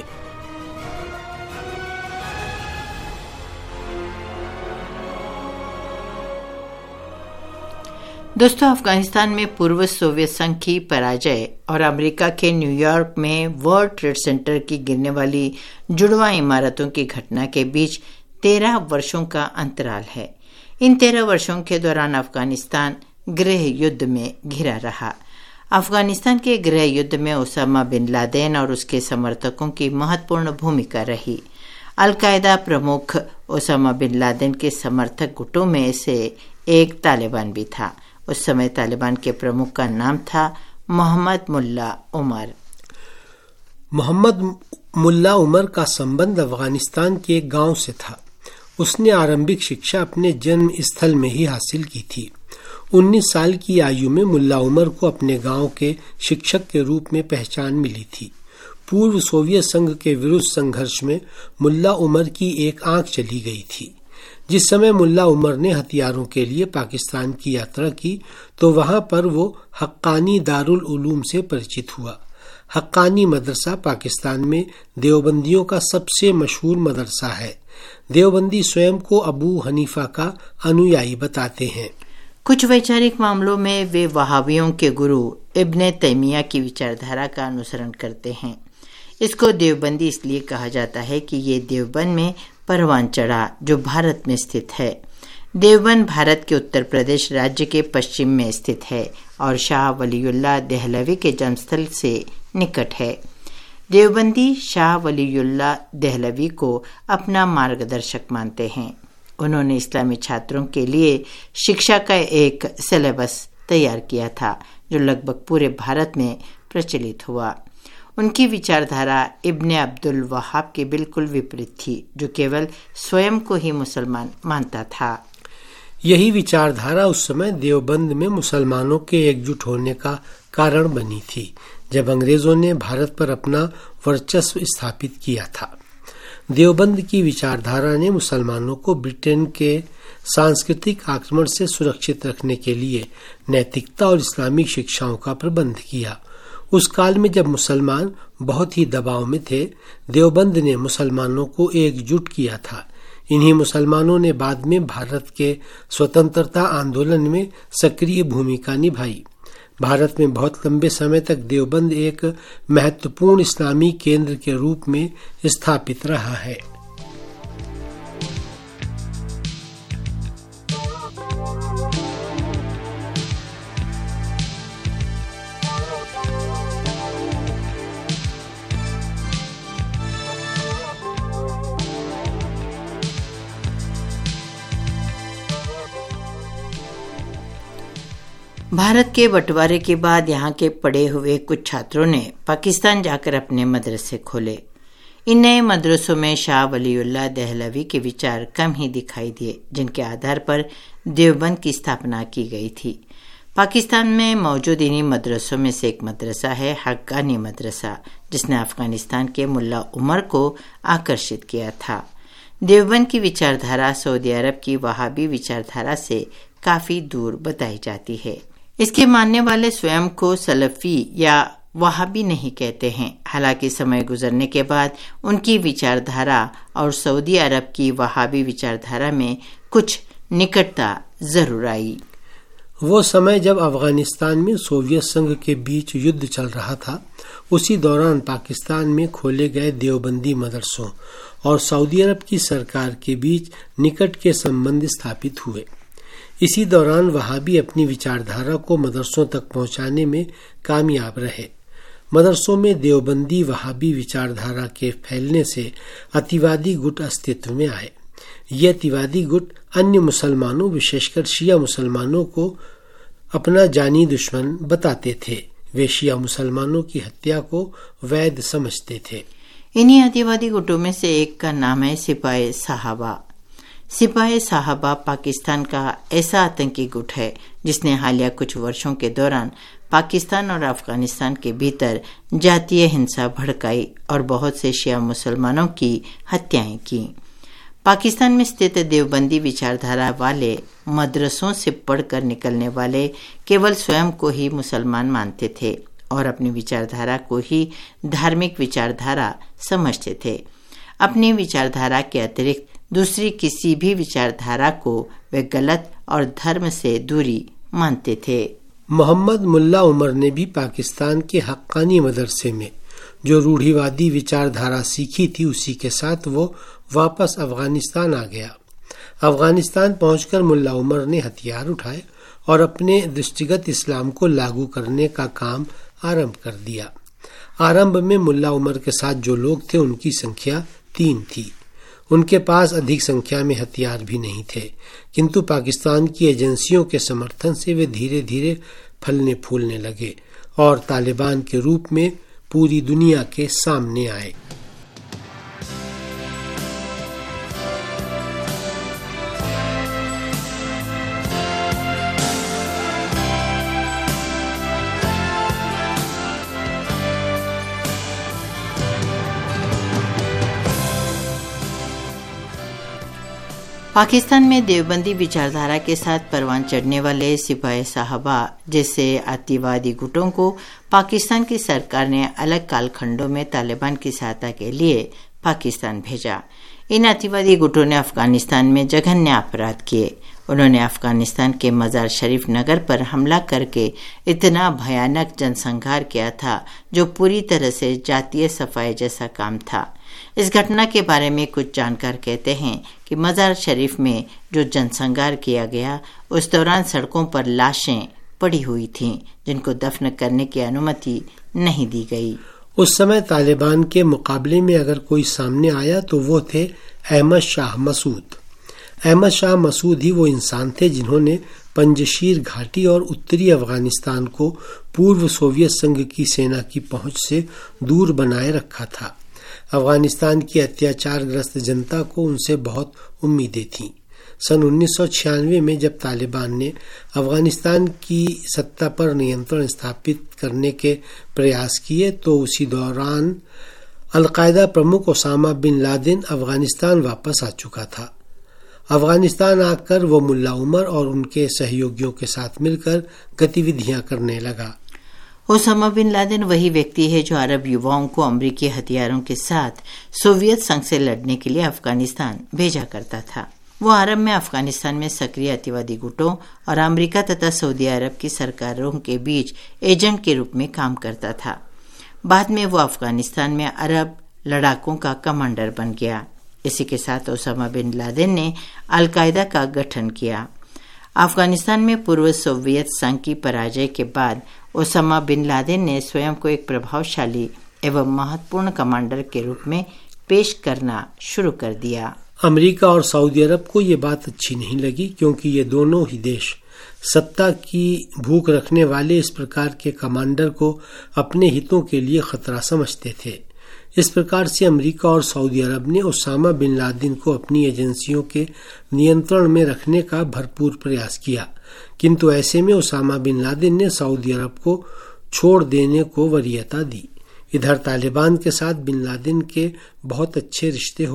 दोस्तों, अफगानिस्तान में पूर्व सोवियत संघ की पराजय और अमेरिका के न्यूयॉर्क में वर्ल्ड ट्रेड सेंटर की गिरने वाली जुड़वा इमारतों की घटना के बीच 13 वर्षों का अंतराल है। इन 13 वर्षों के दौरान अफगानिस्तान गृह युद्ध में घिरा रहा। अफगानिस्तान के गृह युद्ध में ओसामा बिन लादेन और उसके समर्थकों की महत्वपूर्ण भूमिका रही। अल-कायदा प्रमुख ओसामा बिन लादेन के समर्थक गुटों में से एक तालिबान भी था। उस समय तालिबान के प्रमुख का नाम था मोहम्मद मुल्ला उमर। मोहम्मद मुल्ला उमर का संबंध अफगानिस्तान के एक गांव से था। उसने आरंभिक शिक्षा अपने जन्म स्थल में ही हासिल की थी। 19 साल की आयु में मुल्ला उमर को अपने गांव के शिक्षक के रूप में पहचान मिली थी। पूर्व सोवियत संघ के विरुद्ध संघर्ष में मुल्ला उमर की एक आंख चली गई थी। जिस समय मुल्ला उमर ने हथियारों के लिए पाकिस्तान की यात्रा की तो वहां पर वो हक्कानी दारुल उलूम से परिचित हुआ। हक्कानी मदरसा पाकिस्तान में देवबंदियों का सबसे मशहूर मदरसा है। देवबंदी स्वयं को अबू हनीफा का अनुयायी बताते हैं। कुछ वैचारिक मामलों में वे वहाबियों के गुरु इब्ने तैमिया की विचारधारा का अनुसरण करते हैं। इसको देवबंदी इसलिए कहा जाता है कि ये देवबंद में परवान चढ़ा जो भारत में स्थित है। देवबंद भारत के उत्तर प्रदेश राज्य के पश्चिम में स्थित है और शाह वलीउल्लाह देहलवी के जन्मस्थल से निकट है। देवबंदी शाह वलीउल्लाह देहलवी को अपना मार्गदर्शक मानते हैं। उन्होंने इस्लामी छात्रों के लिए शिक्षा का एक सिलेबस तैयार किया था जो लगभग पूरे भारत में प्रचलित हुआ। उनकी विचारधारा इब्ने अब्दुल वहाब के बिल्कुल विपरीत थी, जो केवल स्वयं को ही मुसलमान मानता था। यही विचारधारा उस समय देवबंद में मुसलमानों के एकजुट होने का कारण बनी थी जब अंग्रेजों ने भारत पर अपना वर्चस्व स्थापित किया था। देवबंद की विचारधारा ने मुसलमानों को ब्रिटेन के सांस्कृतिक आक्रमण से सुरक्षित रखने के लिए नैतिकता और इस्लामिक शिक्षाओं का प्रबंध किया। उस काल में जब मुसलमान बहुत ही दबाव में थे, देवबंद ने मुसलमानों को एकजुट किया था। इन्हीं मुसलमानों ने बाद में भारत के स्वतंत्रता आंदोलन में सक्रिय भूमिका निभाई। भारत में बहुत लंबे समय तक देवबंद एक महत्वपूर्ण इस्लामी केंद्र के रूप में स्थापित रहा है। भारत के बंटवारे के बाद यहाँ के पढ़े हुए कुछ छात्रों ने पाकिस्तान जाकर अपने मदरसे खोले। इन नए मदरसों में शाह वलीउल्लाह देहलवी के विचार कम ही दिखाई दिए, जिनके आधार पर देवबंद की स्थापना की गई थी। पाकिस्तान में मौजूद इन्हीं मदरसों में से एक मदरसा है हक्कानी मदरसा, जिसने अफगानिस्तान के मुल्ला उमर को आकर्षित किया था। देवबंद की विचारधारा सऊदी अरब की वहाबी विचारधारा से काफी दूर बताई जाती है। इसके मानने वाले स्वयं को सलफी या वहाबी नहीं कहते हैं। हालांकि समय गुजरने के बाद उनकी विचारधारा और सऊदी अरब की वहाबी विचारधारा में कुछ निकटता जरूर आई। वो समय जब अफगानिस्तान में सोवियत संघ के बीच युद्ध चल रहा था, उसी दौरान पाकिस्तान में खोले गए देवबंदी मदरसों और सऊदी अरब की सरकार के बीच निकट के संबंध स्थापित हुए। इसी दौरान वहाबी अपनी विचारधारा को मदरसों तक पहुंचाने में कामयाब रहे। मदरसों में देवबंदी वहाबी विचारधारा के फैलने से अतिवादी गुट अस्तित्व में आए। ये अतिवादी गुट अन्य मुसलमानों, विशेषकर शिया मुसलमानों को अपना जानी दुश्मन बताते थे। वे शिया मुसलमानों की हत्या को वैध समझते थे। इन्हीं अतिवादी गुटों में से एक का नाम है सिपाही साहबा। सिपाही साहबा पाकिस्तान का ऐसा आतंकी गुट है जिसने हालिया कुछ वर्षों के दौरान पाकिस्तान और अफगानिस्तान के भीतर जातीय हिंसा भड़काई और बहुत से शिया मुसलमानों की हत्याएं की। पाकिस्तान में स्थित देवबंदी विचारधारा वाले मदरसों से पढ़कर निकलने वाले केवल स्वयं को ही मुसलमान मानते थे और अपनी विचारधारा को ही धार्मिक विचारधारा समझते थे। अपनी विचारधारा के अतिरिक्त दूसरी किसी भी विचारधारा को वे गलत और धर्म से दूरी मानते थे। मोहम्मद मुल्ला उमर ने भी पाकिस्तान के हक्कानी मदरसे में जो रूढ़िवादी विचारधारा सीखी थी, उसी के साथ वो वापस अफगानिस्तान आ गया। अफगानिस्तान पहुंचकर मुल्ला उमर ने हथियार उठाए और अपने दृष्टिगत इस्लाम को लागू करने का काम आरंभ कर दिया। आरंभ में मुल्ला उमर के साथ जो लोग थे उनकी संख्या 3 थी। उनके पास अधिक संख्या में हथियार भी नहीं थे, किंतु पाकिस्तान की एजेंसियों के समर्थन से वे धीरे धीरे फलने फूलने लगे और तालिबान के रूप में पूरी दुनिया के सामने आए। पाकिस्तान में देवबंदी विचारधारा के साथ परवान चढ़ने वाले सिपाही साहबा जैसे अतिवादी गुटों को पाकिस्तान की सरकार ने अलग कालखंडों में तालिबान की सहायता के लिए पाकिस्तान भेजा। इन अतिवादी गुटों ने अफगानिस्तान में जघन्य अपराध किए। उन्होंने अफगानिस्तान के मजार शरीफ नगर पर हमला करके इतना भयानक जनसंहार किया था जो पूरी तरह से जातीय सफाई जैसा काम था। इस घटना के बारे में कुछ जानकार कहते हैं कि मजार शरीफ में जो जनसंहार किया गया उस दौरान सड़कों पर लाशें पड़ी हुई थीं जिनको दफन करने की अनुमति नहीं दी गई। उस समय तालिबान के मुकाबले में अगर कोई सामने आया तो वो थे अहमद शाह मसूद। अहमद शाह मसूद ही वो इंसान थे जिन्होंने पंजशीर घाटी और उत्तरी अफगानिस्तान को पूर्व सोवियत संघ की सेना की पहुंच से दूर बनाए रखा था। अफगानिस्तान की अत्याचारग्रस्त जनता को उनसे बहुत उम्मीदें थीं। सन 1996 में जब तालिबान ने अफगानिस्तान की सत्ता पर नियंत्रण स्थापित करने के प्रयास किए तो उसी दौरान अलकायदा प्रमुख ओसामा बिन लादेन अफगानिस्तान वापस आ चुका था। अफगानिस्तान आकर वो मुल्ला उमर और उनके सहयोगियों के साथ मिलकर गतिविधियां करने लगा। ओसामा बिन लादेन वही व्यक्ति है जो अरब युवाओं को अमेरिकी हथियारों के साथ सोवियत संघ से लड़ने के लिए अफगानिस्तान भेजा करता था। वो अरब में अफगानिस्तान में सक्रिय अतिवादी गुटों और अमेरिका तथा सऊदी अरब की सरकारों के बीच एजेंट के रूप में काम करता था। बाद में वो अफगानिस्तान में अरब लड़ाकों का कमांडर बन गया। इसी के साथ ओसामा बिन लादेन ने अलकायदा का गठन किया। अफगानिस्तान में पूर्व सोवियत संघ की पराजय के बाद ओसामा बिन लादेन ने स्वयं को एक प्रभावशाली एवं महत्वपूर्ण कमांडर के रूप में पेश करना शुरू कर दिया। अमेरिका और सऊदी अरब को ये बात अच्छी नहीं लगी क्योंकि ये दोनों ही देश सत्ता की भूख रखने वाले इस प्रकार के कमांडर को अपने हितों के लिए खतरा समझते थे। इस प्रकार से अमेरिका और सऊदी अरब ने ओसामा बिन लादेन को अपनी एजेंसियों के नियंत्रण में रखने का भरपूर प्रयास किया, किंतु ऐसे में ओसामा बिन लादेन ने सऊदी अरब को छोड़ देने को वरीयता दी। इधर तालिबान के साथ बिन लादेन के बहुत अच्छे रिश्ते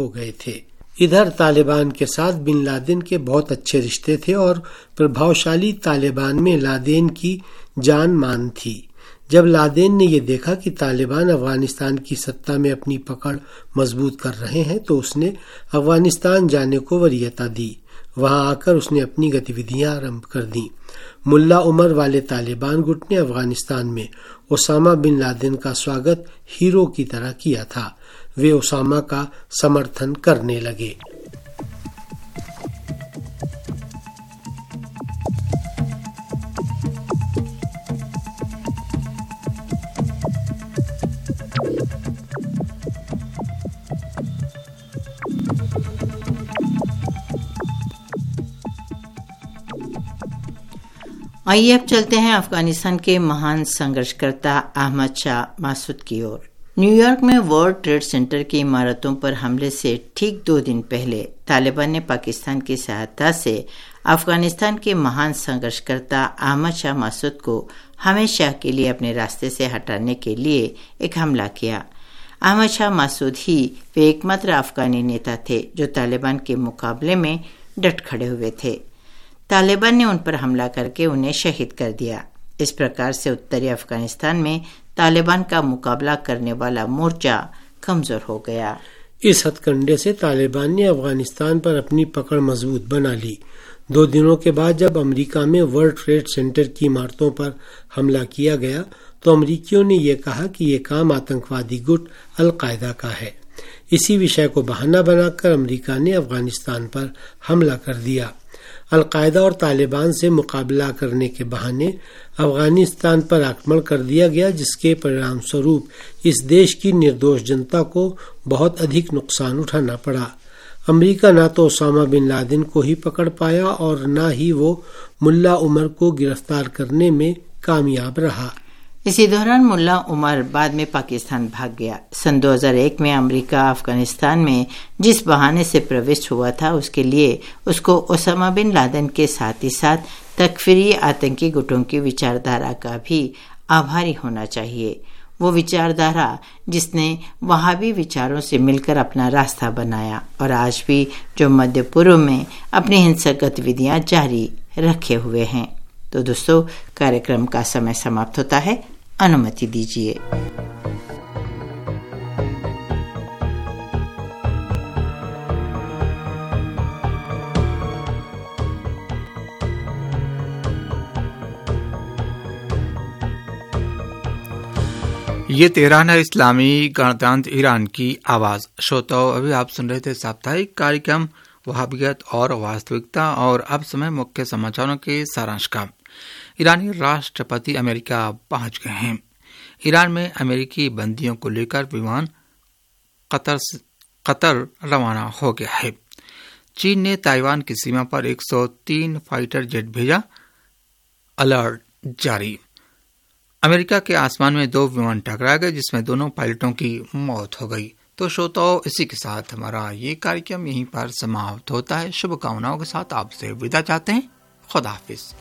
थे और प्रभावशाली तालिबान में लादेन की जान मान थी। जब लादेन ने यह देखा कि तालिबान अफगानिस्तान की सत्ता में अपनी पकड़ मजबूत कर रहे हैं तो उसने अफगानिस्तान जाने को वरीयता दी। वहां आकर उसने अपनी गतिविधियां आरंभ कर दी। मुल्ला उमर वाले तालिबान गुट ने अफगानिस्तान में ओसामा बिन लादेन का स्वागत हीरो की तरह किया था। वे ओसामा का समर्थन करने लगे। आइए अब चलते हैं अफगानिस्तान के महान संघर्षकर्ता अहमद शाह मासूद की ओर। न्यूयॉर्क में वर्ल्ड ट्रेड सेंटर की इमारतों पर हमले से ठीक 2 दिन पहले तालिबान ने पाकिस्तान की सहायता से अफगानिस्तान के महान संघर्षकर्ता अहमद शाह मासूद को हमेशा के लिए अपने रास्ते से हटाने के लिए एक हमला किया। अहमद शाह मासूद ही वे एकमात्र अफगानी नेता थे जो तालिबान के मुकाबले में डट खड़े हुए थे। तालिबान ने उन पर हमला करके उन्हें शहीद कर दिया। इस प्रकार से उत्तरी अफगानिस्तान में तालिबान का मुकाबला करने वाला मोर्चा कमजोर हो गया। इस हथकंडे से तालिबान ने अफगानिस्तान पर अपनी पकड़ मजबूत बना ली। 2 दिनों के बाद जब अमेरिका में वर्ल्ड ट्रेड सेंटर की इमारतों पर हमला किया गया तो अमेरिकियों ने यह कहा कि यह काम आतंकवादी गुट अलकायदा का है। इसी विषय को बहाना बनाकर अमेरिका ने अफगानिस्तान पर हमला कर दिया। अलकायदा और तालिबान से मुकाबला करने के बहाने अफगानिस्तान पर आक्रमण कर दिया गया, जिसके परिणाम स्वरूप इस देश की निर्दोष जनता को बहुत अधिक नुकसान उठाना पड़ा। अमेरिका न तो ओसामा बिन लादेन को ही पकड़ पाया और न ही वो मुल्ला उमर को गिरफ्तार करने में कामयाब रहा। इसी दौरान मुल्ला उमर बाद में पाकिस्तान भाग गया। सन 2001 में अमेरिका अफगानिस्तान में जिस बहाने से प्रविष्ट हुआ था उसके लिए उसको ओसामा बिन लादेन के साथ ही साथ तकफीरी आतंकी गुटों की विचारधारा का भी आभारी होना चाहिए। वो विचारधारा जिसने वहाबी विचारों से मिलकर अपना रास्ता बनाया और आज भी जो मध्य पूर्व में अपनी हिंसक गतिविधियां जारी रखे हुए हैं। तो दोस्तों, कार्यक्रम का समय समाप्त होता है, अनुमति दीजिए। ये तेहरान है, इस्लामी गणतंत्र ईरान की आवाज। श्रोताओं, अभी आप सुन रहे थे साप्ताहिक कार्यक्रम वहाबियत और वास्तविकता, और अब समय मुख्य समाचारों के सारांश का। ईरानी राष्ट्रपति अमेरिका पहुंच गए हैं। ईरान में अमेरिकी बंदियों को लेकर विमान कतर रवाना हो गया है। चीन ने ताइवान की सीमा पर 103 फाइटर जेट भेजा, अलर्ट जारी। अमेरिका के आसमान में 2 विमान टकरा गए जिसमें दोनों पायलटों की मौत हो गई। तो श्रोताओं, इसी के साथ हमारा ये कार्यक्रम यहीं पर समाप्त होता है। शुभकामनाओं के साथ आपसे विदा चाहते हैं। खुदा हाफिज।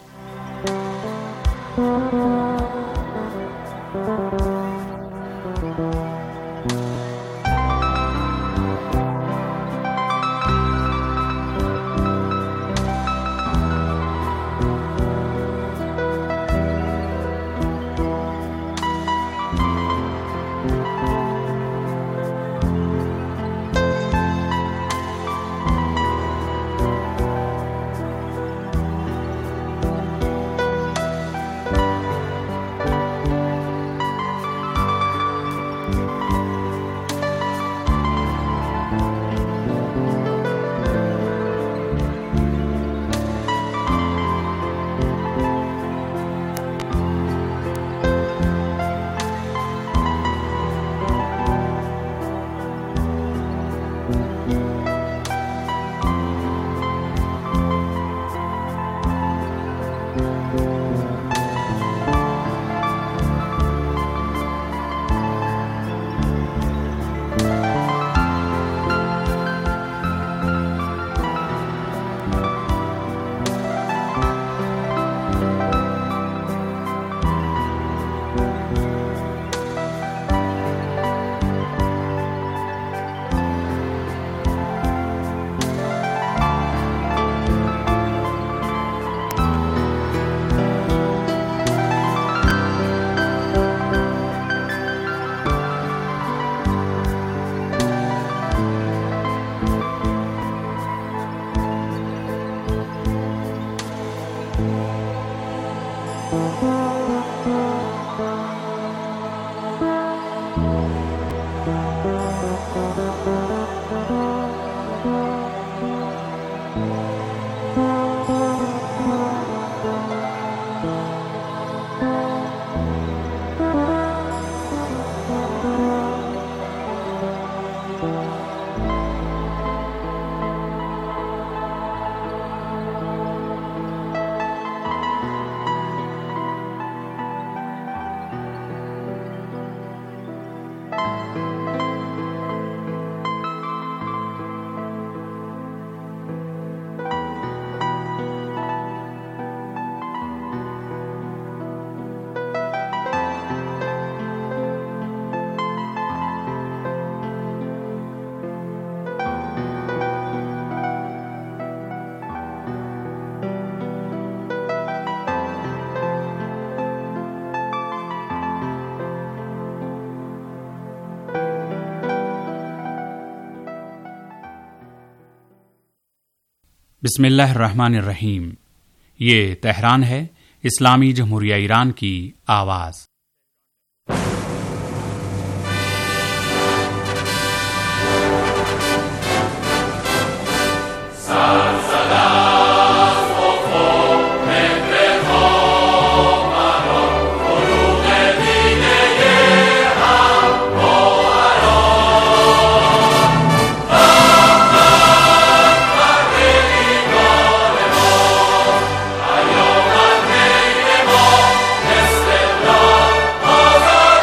बिस्मिल्लाहिर्रहमानिर्रहीम। ये तेहरान है, इस्लामी जमहूरिया ईरान की आवाज़।